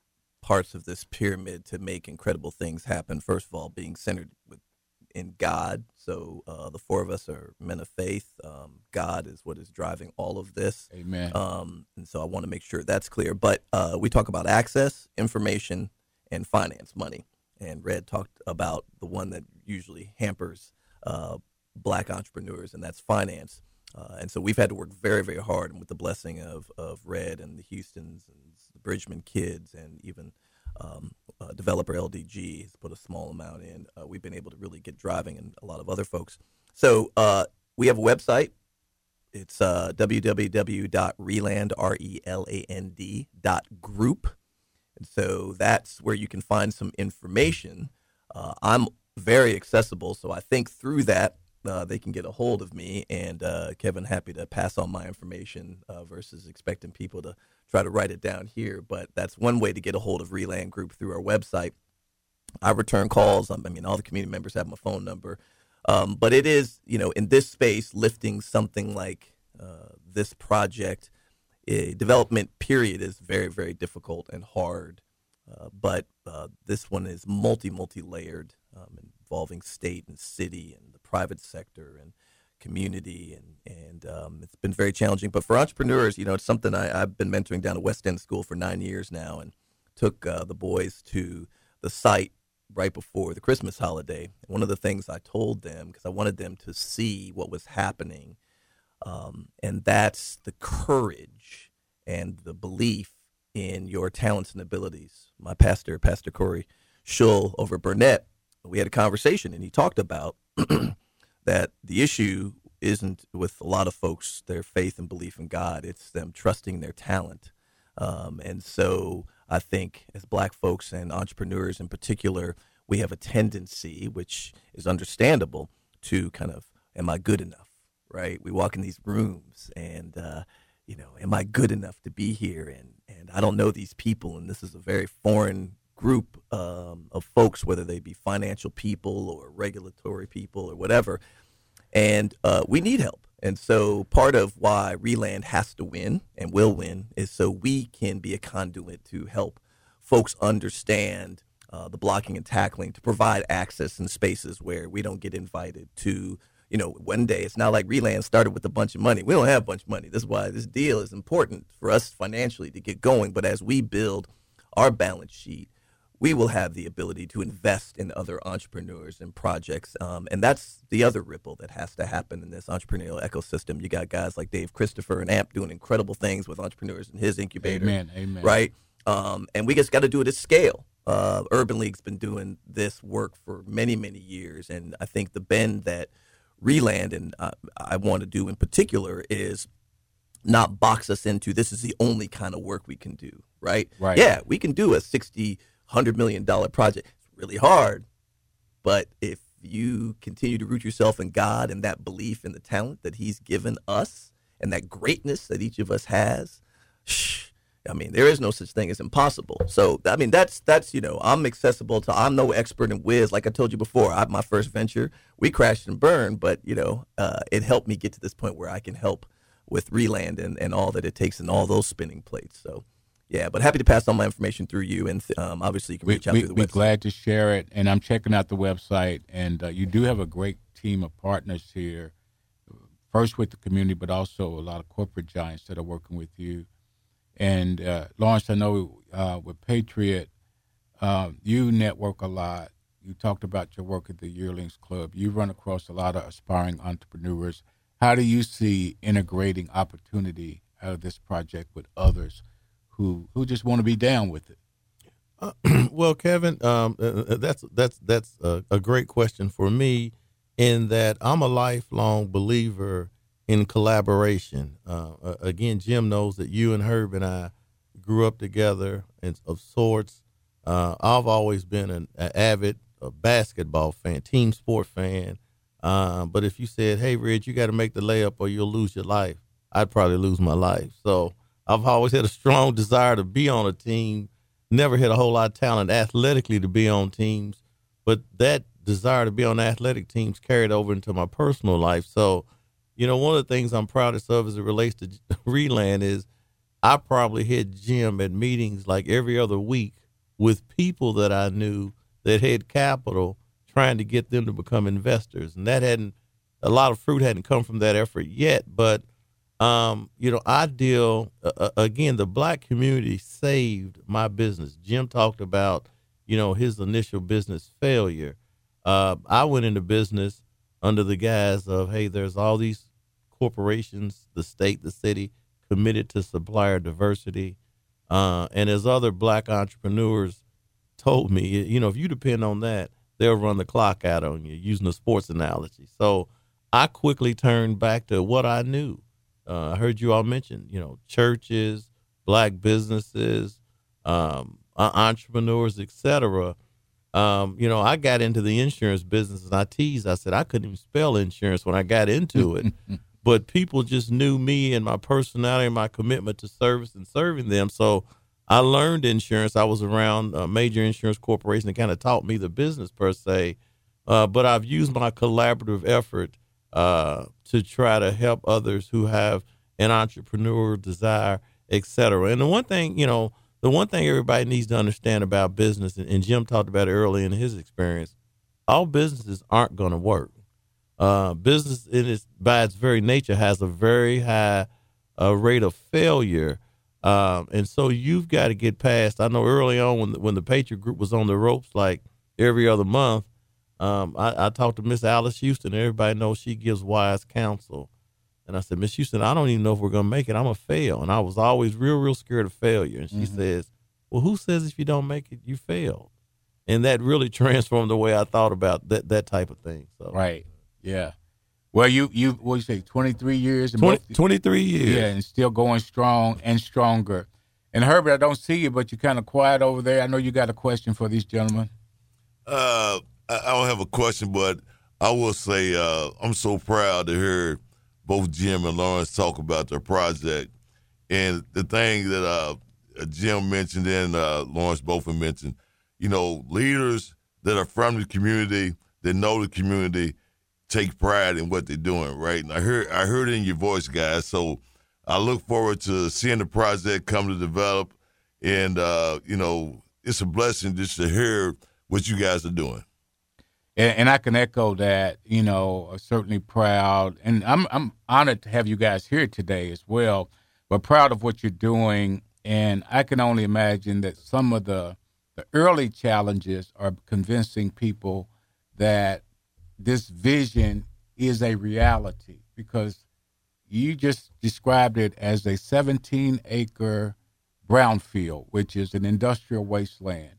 parts of this pyramid to make incredible things happen. First of all, being centered with, in God. So uh, the four of us are men of faith. Um, God is what is driving all of this. Amen. Um, and so I want to make sure that's clear. But uh, we talk about access, information, and finance, money. And Red talked about the one that usually hampers uh, black entrepreneurs, and that's finance. Uh, and so we've had to work very, very hard, and with the blessing of, of Red and the Houstons and the Bridgman kids and even um, uh, developer L D G has put a small amount in. Uh, we've been able to really get driving, and a lot of other folks. So uh, we have a website. It's uh, w w w dot reland, R E L A N D, dot group. And so that's where you can find some information. Uh, I'm very accessible, so I think through that uh, they can get a hold of me. And uh, Kevin, happy to pass on my information uh, versus expecting people to try to write it down here. But that's one way to get a hold of Reland Group through our website. I return calls. I mean, all the community members have my phone number. Um, but it is, you know, in this space, lifting something like uh, this project, a development period is very, very difficult and hard. Uh, but uh, this one is multi, multi-layered, um, involving state and city and the private sector and community. And, and um, it's been very challenging. But for entrepreneurs, you know, it's something I, I've been mentoring down at West End School for nine years now, and took uh, the boys to the site right before the Christmas holiday. And one of the things I told them, because I wanted them to see what was happening, um, and that's the courage and the belief in your talents and abilities. My pastor, Pastor Corey Schull over at Burnett, we had a conversation, and he talked about that the issue isn't with a lot of folks their faith and belief in God. It's them trusting their talent. Um, and so I think as black folks and entrepreneurs in particular, we have a tendency, which is understandable, to kind of, am I good enough, right? We walk in these rooms and, uh, you know, am I good enough to be here? And, and I don't know these people, and this is a very foreign group um, of folks, whether they be financial people or regulatory people or whatever, and uh, we need help. And so part of why Reland has to win and will win is so we can be a conduit to help folks understand uh, the blocking and tackling, to provide access in spaces where we don't get invited to. You know, one day, it's not like Reland started with a bunch of money. We don't have a bunch of money. This is why this deal is important for us financially to get going. But as we build our balance sheet, we will have the ability to invest in other entrepreneurs and projects. Um, and that's the other ripple that has to happen in this entrepreneurial ecosystem. You got guys like Dave Christopher and A M P doing incredible things with entrepreneurs in his incubator. Amen, amen. Right? Um, and we just got to do it at scale. uh, Urban League's been doing this work for many, many years, and I think the bend that Reland and uh, I want to do in particular is not box us into this is the only kind of work we can do, right? Right. Yeah, we can do a sixty, one hundred million dollars project. It's really hard, but if you continue to root yourself in God and that belief in the talent that he's given us and that greatness that each of us has, shh, I mean, there is no such thing as impossible. So, I mean, that's, that's you know, I'm accessible to, I'm no expert in whiz. Like I told you before, I, my first venture, we crashed and burned, but, you know, uh, it helped me get to this point where I can help with Reland and, and all that it takes and all those spinning plates. So, yeah, but happy to pass on my information through you. And um, obviously you can reach we, out we, through the we're website. glad to share it. And I'm checking out the website. And uh, you do have a great team of partners here, first with the community, but also a lot of corporate giants that are working with you. And uh, Lawrence, I know uh, with Patriot, uh, you network a lot. You talked about your work at the Yearlings Club. You run across a lot of aspiring entrepreneurs. How do you see integrating opportunity out of this project with others who who just want to be down with it? Uh, well, Kevin, um, uh, that's that's that's a, a great question for me, in that I'm a lifelong believer in collaboration. Uh, uh, again, Jim knows that you and Herb and I grew up together and of sorts. Uh, I've always been an, an avid uh, basketball fan, team sport fan. Uh, but if you said, hey, Reg, you got to make the layup or you'll lose your life, I'd probably lose my life. So I've always had a strong desire to be on a team, never had a whole lot of talent athletically to be on teams, but that desire to be on athletic teams carried over into my personal life. So, you know, one of the things I'm proudest of as it relates to Reland is I probably hit Jim at meetings like every other week with people that I knew that had capital, trying to get them to become investors. And that hadn't, a lot of fruit hadn't come from that effort yet. But, um, you know, I deal, uh, again, the black community saved my business. Jim talked about, you know, his initial business failure. Uh, I went into business under the guise of, hey, there's all these corporations, the state, the city, committed to supplier diversity. Uh, and as other black entrepreneurs told me, you know, if you depend on that, they'll run the clock out on you, using a sports analogy. So I quickly turned back to what I knew. Uh, I heard you all mention, you know, churches, black businesses, um, entrepreneurs, et cetera. Um, you know, I got into the insurance business and I teased, I said, I couldn't even spell insurance when I got into it. But people just knew me and my personality and my commitment to service and serving them. So I learned insurance. I was around a major insurance corporation that kind of taught me the business per se. Uh, but I've used my collaborative effort uh, to try to help others who have an entrepreneurial desire, et cetera. And the one thing, you know, the one thing everybody needs to understand about business, and, and Jim talked about it early in his experience, all businesses aren't going to work. Uh, business in its, by its very nature has a very high uh, rate of failure. Um, and so you've got to get past, I know early on when the, when the Patriot Group was on the ropes, like every other month, um, I, I talked to Miss Alice Houston, and everybody knows she gives wise counsel. And I said, Miss Houston, I don't even know if we're going to make it. I'm going to fail. And I was always real, real scared of failure. And she mm-hmm. says, well, who says if you don't make it, you failed? And that really transformed the way I thought about that, that type of thing. So right. Yeah. Well, you, you what you say, twenty-three years? twenty, twenty-three years. Yeah, and still going strong and stronger. And Herbert, I don't see you, but you're kind of quiet over there. I know you got a question for these gentlemen. Uh, I don't have a question, but I will say uh, I'm so proud to hear both Jim and Lawrence talk about their project. And the thing that uh, Jim mentioned and uh, Lawrence both have mentioned, you know, leaders that are from the community, that know the community, take pride in what they're doing, right? And I heard I heard it in your voice, guys. So I look forward to seeing the project come to develop. And, uh, you know, it's a blessing just to hear what you guys are doing. And, and I can echo that, you know, certainly proud. And I'm I'm honored to have you guys here today as well, but proud of what you're doing. And I can only imagine that some of the, the early challenges are convincing people that this vision is a reality, because you just described it as a seventeen acre brownfield, which is an industrial wasteland.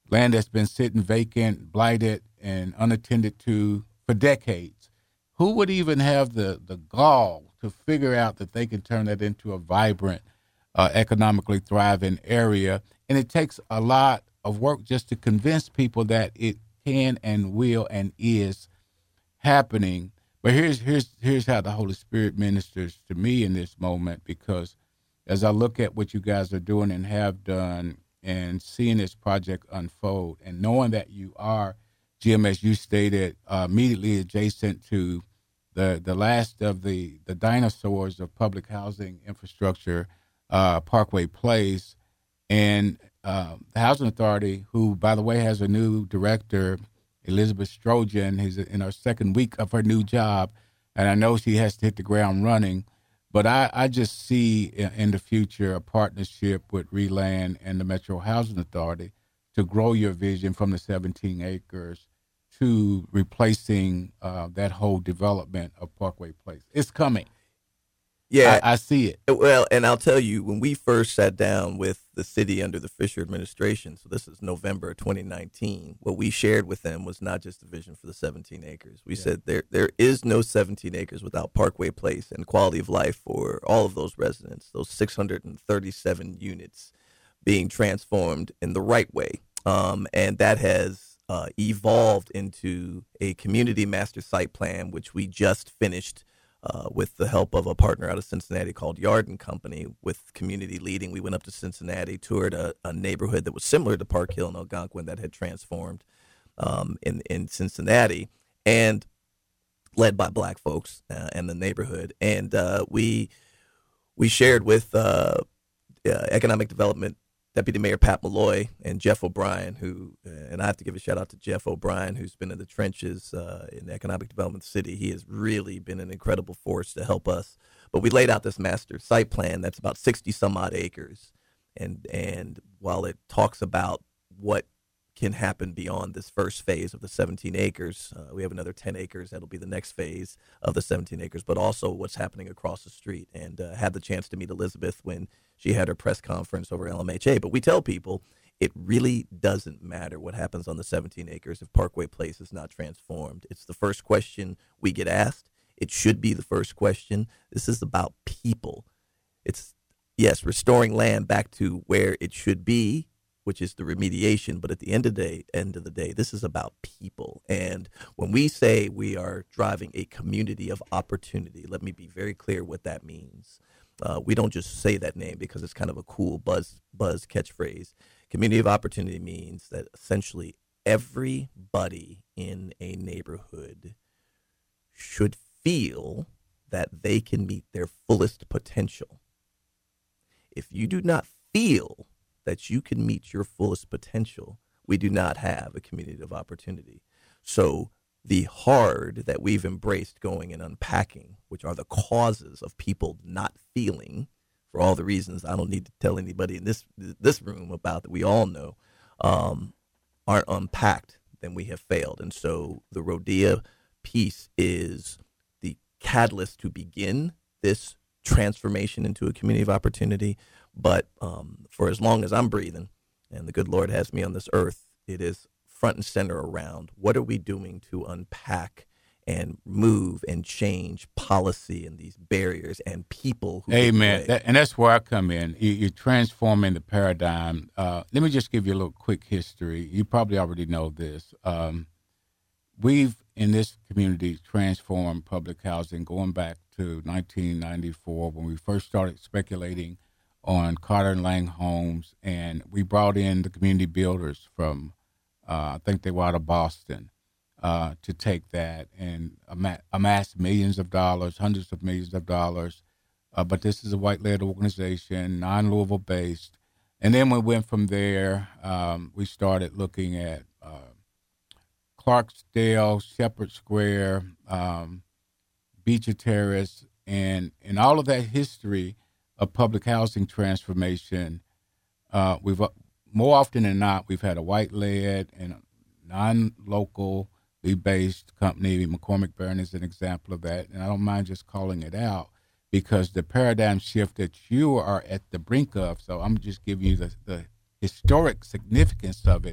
land that's been sitting vacant, blighted, and unattended to for decades. Who would even have the, the gall to figure out that they can turn that into a vibrant, uh, economically thriving area? And it takes a lot of work just to convince people that it can and will and is happening. But here's here's here's how the Holy Spirit ministers to me in this moment, because as I look at what you guys are doing and have done and seeing this project unfold and knowing that you are, Jim, as you stated, uh, immediately adjacent to the the last of the, the dinosaurs of public housing infrastructure, uh, Parkway Place, and uh, the Housing Authority, who, by the way, has a new director, Elizabeth Strojan. Who's in her second week of her new job, and I know she has to hit the ground running. But I, I just see in the future a partnership with ReLand and the Metro Housing Authority to grow your vision from the seventeen acres to replacing uh, that whole development of Parkway Place. It's coming. Yeah, I, I see it. Well, and I'll tell you, when we first sat down with the city under the Fisher administration, so this is November twenty nineteen, what we shared with them was not just a vision for the seventeen acres. We yeah. said there there is no seventeen acres without Parkway Place and quality of life for all of those residents, those six hundred thirty-seven units being transformed in the right way. Um, and that has uh, evolved into a community master site plan, which we just finished Uh, with the help of a partner out of Cincinnati called Yarden Company, with community leading. We went up to Cincinnati, toured a, a neighborhood that was similar to Park Hill and Algonquin that had transformed um, in, in Cincinnati, and led by black folks uh, and the neighborhood. And uh, we we shared with uh, uh, Economic Development Deputy Mayor Pat Malloy and Jeff O'Brien, who, uh, and I have to give a shout out to Jeff O'Brien, who's been in the trenches uh, in economic development city. He has really been an incredible force to help us. But we laid out this master site plan that's about sixty some odd acres. And, and while it talks about what can happen beyond this first phase of the seventeen acres, uh, we have another ten acres. That'll be the next phase of the seventeen acres, but also what's happening across the street. And uh, had the chance to meet Elizabeth when she had her press conference over L M H A. But we tell people it really doesn't matter what happens on the seventeen acres if Parkway Place is not transformed. It's the first question we get asked. It should be the first question. This is about people. It's, yes, restoring land back to where it should be, which is the remediation. But at the end of the day, end of the day, this is about people. And when we say we are driving a community of opportunity, let me be very clear what that means. Uh, we don't just say that name because it's kind of a cool buzz buzz catchphrase. Community of opportunity means that essentially everybody in a neighborhood should feel that they can meet their fullest potential. If you do not feel that you can meet your fullest potential, we do not have a community of opportunity. So the hard that we've embraced going and unpacking, which are the causes of people not feeling, for all the reasons I don't need to tell anybody in this this room about that we all know, um, aren't unpacked, then we have failed. And so the Rodea piece is the catalyst to begin this transformation into a community of opportunity. But um, for as long as I'm breathing and the good Lord has me on this earth, it is front and center around what are we doing to unpack and move and change policy and these barriers and people. Who Amen. That, and that's where I come in. You, you're transforming the paradigm. Uh, let me just give you a little quick history. You probably already know this. Um, we've, in this community, transformed public housing going back to nineteen ninety-four when we first started speculating on Carter and Lang homes, and we brought in the community builders from, uh, I think they were out of Boston, uh, to take that and ama- amass millions of dollars, hundreds of millions of dollars. Uh, but this is a white-led organization, non-Louisville based. And then we went from there. Um, we started looking at uh, Clarksdale, Shepherd Square, um, Beecher Terrace, and and all of that history of public housing transformation. Uh, we've more often than not we've had a white-led and non-locally based company. McCormick Barron is an example of that, and I don't mind just calling it out because the paradigm shift that you are at the brink of. So I'm just giving you the, the historic significance of it.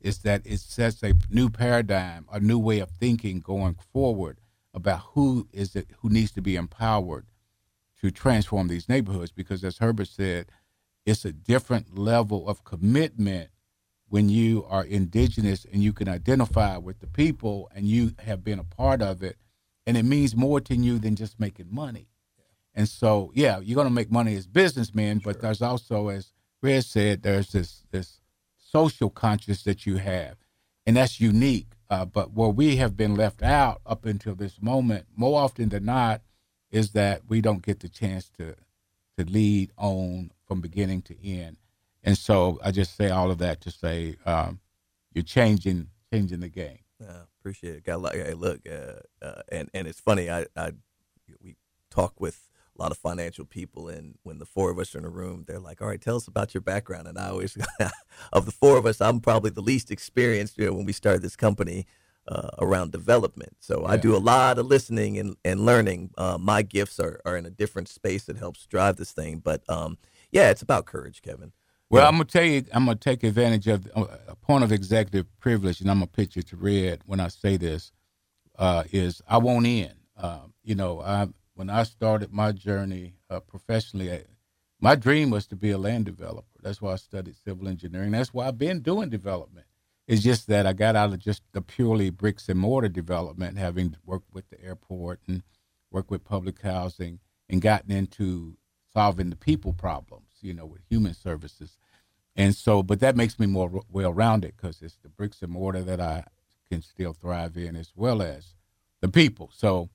is that it sets a new paradigm, a new way of thinking going forward about who is it who needs to be empowered to transform these neighborhoods. Because as Herbert said, it's a different level of commitment when you are indigenous and you can identify with the people and you have been a part of it, and it means more to you than just making money. And so, yeah, you're going to make money as businessmen, but there's also, as Red said, there's this this social conscience that you have, and that's unique. Uh, but where we have been left out up until this moment, more often than not, is that we don't get the chance to to lead on from beginning to end. And so I just say all of that to say um, you're changing changing the game. Yeah, appreciate it. Got like, hey, look, uh, uh, and and it's funny. I, I we talk with a lot of financial people, and when the four of us are in a room, they're like, "All right, tell us about your background." And I always, of the four of us, I'm probably the least experienced. You know, when we started this company uh, around development, so yeah. I do a lot of listening and and learning. Uh, my gifts are are in a different space that helps drive this thing. But um, yeah, it's about courage, Kevin. Well, yeah. I'm gonna tell you, I'm gonna take advantage of a point of executive privilege, and I'm gonna pitch it to Red when I say this. Uh, is I won't end. Uh, you know, I. When I started my journey uh, professionally, I, my dream was to be a land developer. That's why I studied civil engineering. That's why I've been doing development. It's just that I got out of just the purely bricks and mortar development, having worked with the airport and worked with public housing, and gotten into solving the people problems, you know, with human services. And so, but that makes me more well-rounded because it's the bricks and mortar that I can still thrive in, as well as the people. So,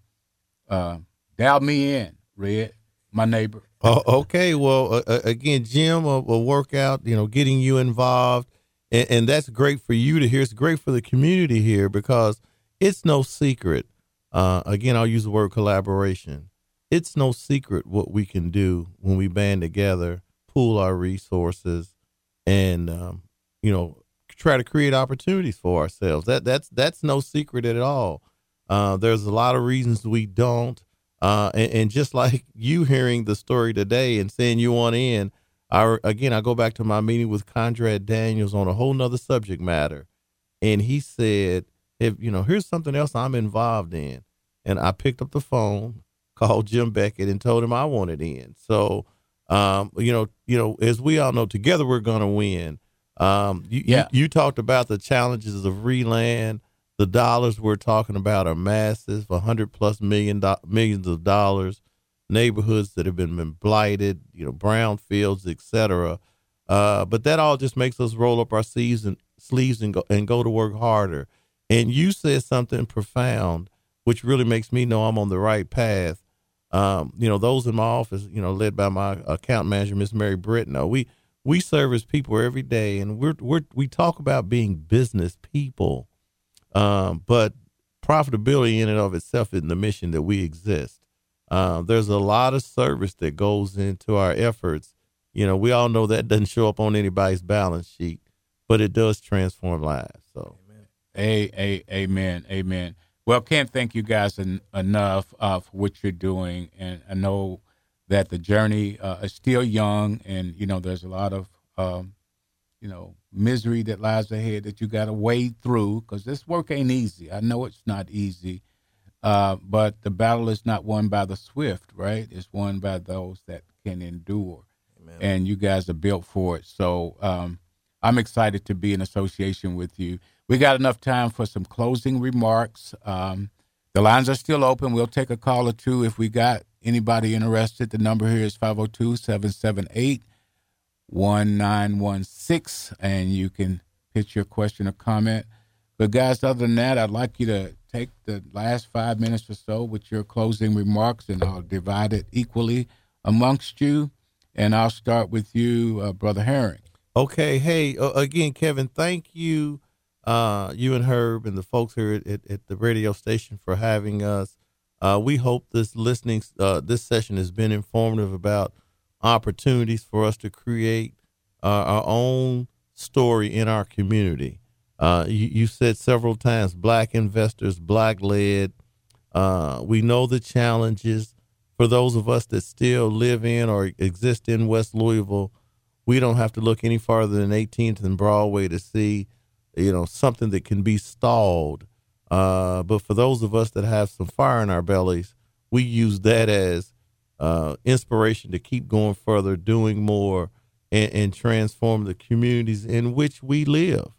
uh, dial me in, Red, my neighbor. Oh, okay. Well, uh, again, Jim will, will work out, you know, getting you involved. And, and that's great for you to hear. It's great for the community here because it's no secret. Uh, again, I'll use the word collaboration. It's no secret what we can do when we band together, pool our resources, and, um, you know, try to create opportunities for ourselves. That That's, that's no secret at all. Uh, there's a lot of reasons we don't. Uh, and, and just like you hearing the story today and saying you want in, I, again, I go back to my meeting with Conrad Daniels on a whole nother subject matter. And he said, if, you know, here's something else I'm involved in. And I picked up the phone, called Jim Beckett and told him I wanted in. So, um, you know, you know, as we all know, together we're going to win. Um, you, yeah. you, you talked about the challenges of RELAND. The dollars we're talking about are massive, one hundred plus million do- millions of dollars, neighborhoods that have been, been blighted, you know, brownfields, et cetera. Uh, but that all just makes us roll up our sleeves and, sleeves and, go, and go to work harder. And you said something profound, which really makes me know I'm on the right path. Um, you know, those in my office, you know, led by my account manager, Miss Mary Britno, we we service people every day, and we're we're we talk about being business people. Um, but profitability in and of itself isn't the mission that we exist. Um, there's a lot of service that goes into our efforts. You know, we all know that doesn't show up on anybody's balance sheet, but it does transform lives. So, amen. A, a, amen. Amen. Well, can't thank you guys en- enough uh, for what you're doing. And I know that the journey uh, is still young, and, you know, there's a lot of, um, you know, misery that lies ahead that you got to wade through, because this work ain't easy. I know it's not easy, uh, but the battle is not won by the swift, right? It's won by those that can endure. Amen. And you guys are built for it. So um, I'm excited to be in association with you. We got enough time for some closing remarks. Um, the lines are still open. We'll take a call or two if we got anybody interested. The number here is five oh two, seven seven eight, one nine one six, and you can pitch your question or comment. But guys, other than that, I'd like you to take the last five minutes or so with your closing remarks, and I'll divide it equally amongst you. And I'll start with you, uh, Brother Herring. Okay. Hey, uh, again, Kevin, thank you, uh, you and Herb and the folks here at, at, at the radio station for having us. Uh, we hope this listening, uh, this session has been informative about opportunities for us to create uh, our own story in our community. Uh, you, you said several times, Black investors, Black led. Uh, we know the challenges for those of us that still live in or exist in West Louisville. We don't have to look any farther than eighteenth and Broadway to see you know, something that can be stalled. Uh, but for those of us that have some fire in our bellies, we use that as uh, inspiration to keep going further, doing more, and, and transform the communities in which we live.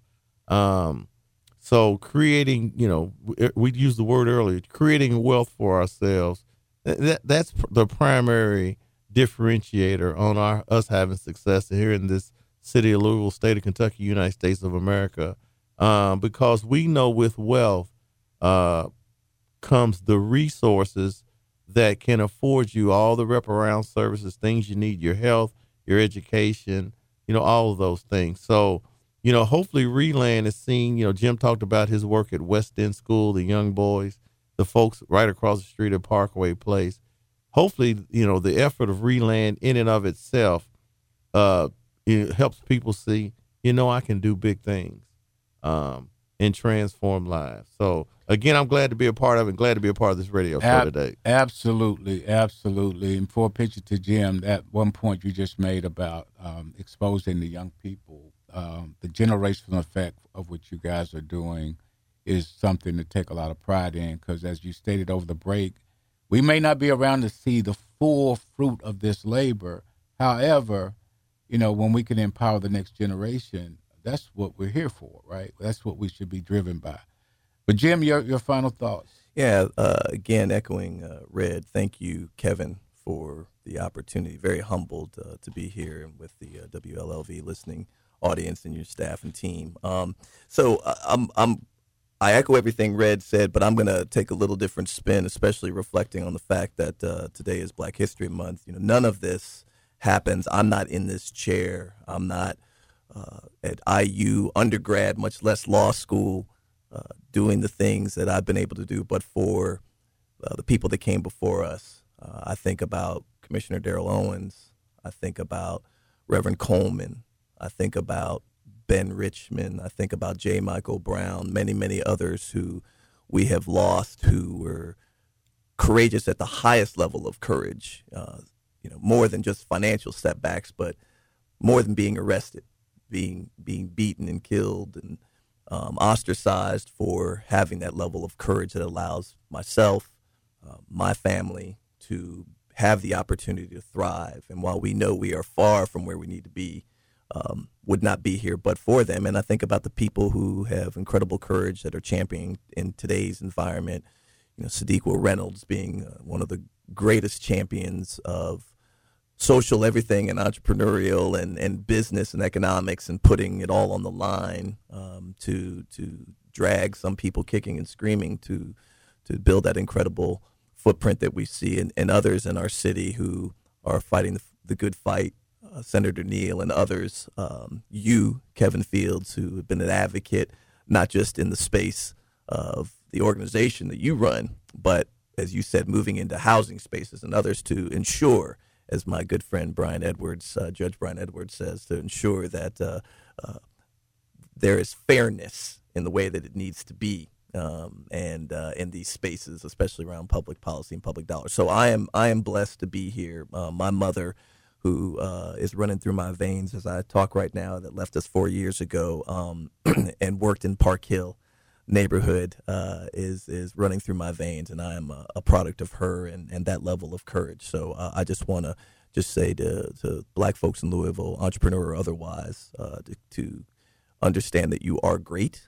Um, so creating, you know, we used the word earlier, creating wealth for ourselves. That that's the primary differentiator on our us having success here in this city of Louisville, state of Kentucky, United States of America, um, because we know with wealth uh, comes the resources that can afford you all the wraparound services, things you need, your health, your education, you know, all of those things. So, you know, hopefully Reland is seeing, you know, Jim talked about his work at West End School, the young boys, the folks right across the street at Parkway Place. Hopefully, you know, the effort of Reland in and of itself uh, it helps people see, you know, I can do big things um, and transform lives. So, again, I'm glad to be a part of it and glad to be a part of this radio show Ab- today. Absolutely, absolutely. And for a picture to Jim, that one point you just made about um, exposing the young people, um, the generational effect of what you guys are doing is something to take a lot of pride in, because as you stated over the break, we may not be around to see the full fruit of this labor. However, you know, when we can empower the next generation, that's what we're here for, right? That's what we should be driven by. But Jim, your your final thoughts? Yeah, uh, again, echoing uh, Red, thank you, Kevin, for the opportunity. Very humbled uh, to be here and with the uh, W L L V listening audience and your staff and team. Um, so uh, I'm I'm I echo everything Red said, but I'm going to take a little different spin, especially reflecting on the fact that uh, today is Black History Month. You know, none of this happens. I'm not in this chair. I'm not uh, at I U undergrad, much less law school, uh, doing the things that I've been able to do, but for uh, the people that came before us. Uh, I think about Commissioner Darrell Owens. I think about Reverend Coleman. I think about Ben Richmond. I think about J. Michael Brown, many, many others who we have lost, who were courageous at the highest level of courage, uh, you know, more than just financial setbacks, but more than being arrested, being being beaten and killed and um, ostracized for having that level of courage that allows myself, uh, my family, to have the opportunity to thrive. And while we know we are far from where we need to be, Um, would not be here but for them. And I think about the people who have incredible courage that are championing in today's environment. You know, Sadiqua Reynolds being uh, one of the greatest champions of social everything and entrepreneurial and, and business and economics, and putting it all on the line um, to to drag some people kicking and screaming to to build that incredible footprint that we see, and, and others in our city who are fighting the, the good fight. Uh, Senator Neal and others, um, you, Kevin Fields, who have been an advocate, not just in the space of the organization that you run, but, as you said, moving into housing spaces and others to ensure, as my good friend Brian Edwards, uh, Judge Brian Edwards says, to ensure that uh, uh, there is fairness in the way that it needs to be um, and uh, in these spaces, especially around public policy and public dollars. So I am I am blessed to be here. Uh, my mother, who uh, is running through my veins as I talk right now, that left us four years ago um, and worked in Park Hill neighborhood, uh, is is running through my veins, and I am a, a product of her and, and that level of courage. So uh, I just want to just say to, to black folks in Louisville, entrepreneur or otherwise, uh, to, to understand that you are great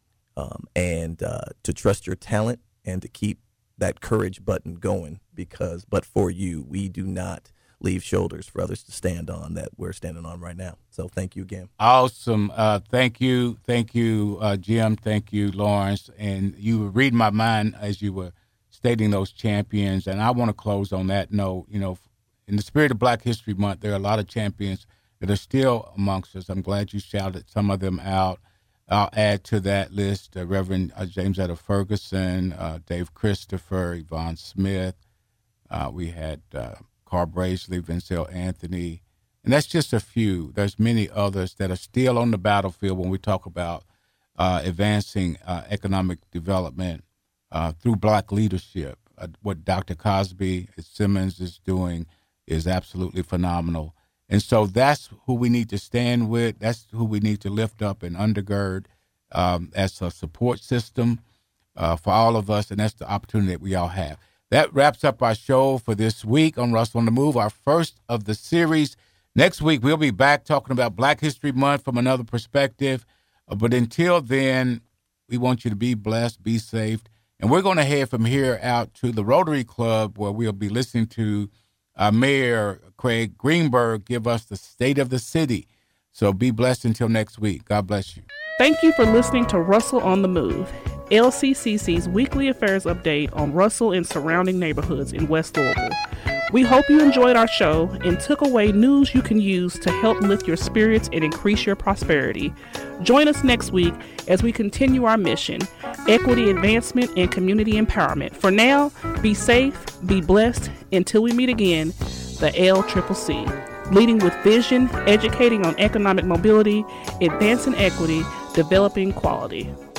um, and uh, to trust your talent and to keep that courage button going, because but for you, we do not leave shoulders for others to stand on that we're standing on right now. So thank you again. Awesome. Uh, thank you. Thank you, uh, Jim. Thank you, Lawrence. And you were reading my mind as you were stating those champions. And I want to close on that note. You know, in the spirit of Black History Month, there are a lot of champions that are still amongst us. I'm glad you shouted some of them out. I'll add to that list uh, Reverend uh, James Etta Ferguson, uh, Dave Christopher, Yvonne Smith. Uh, we had uh, Carl Brazeley, Vincel Anthony, and that's just a few. There's many others that are still on the battlefield when we talk about uh, advancing uh, economic development uh, through black leadership. Uh, what Doctor Cosby Simmons is doing is absolutely phenomenal. And so that's who we need to stand with. That's who we need to lift up and undergird um, as a support system uh, for all of us, and that's the opportunity that we all have. That wraps up our show for this week on Russell on the Move, our first of the series. Next week, we'll be back talking about Black History Month from another perspective. Uh, but until then, we want you to be blessed, be safe. And we're going to head from here out to the Rotary Club, where we'll be listening to uh, Mayor Craig Greenberg give us the state of the city. So be blessed until next week. God bless you. Thank you for listening to Russell on the Move, L C C C's weekly affairs update on Russell and surrounding neighborhoods in West Louisville. We hope you enjoyed our show and took away news you can use to help lift your spirits and increase your prosperity. Join us next week as we continue our mission, equity advancement and community empowerment. For now, be safe, be blessed. Until we meet again, the L C C C, leading with vision, educating on economic mobility, advancing equity, developing quality.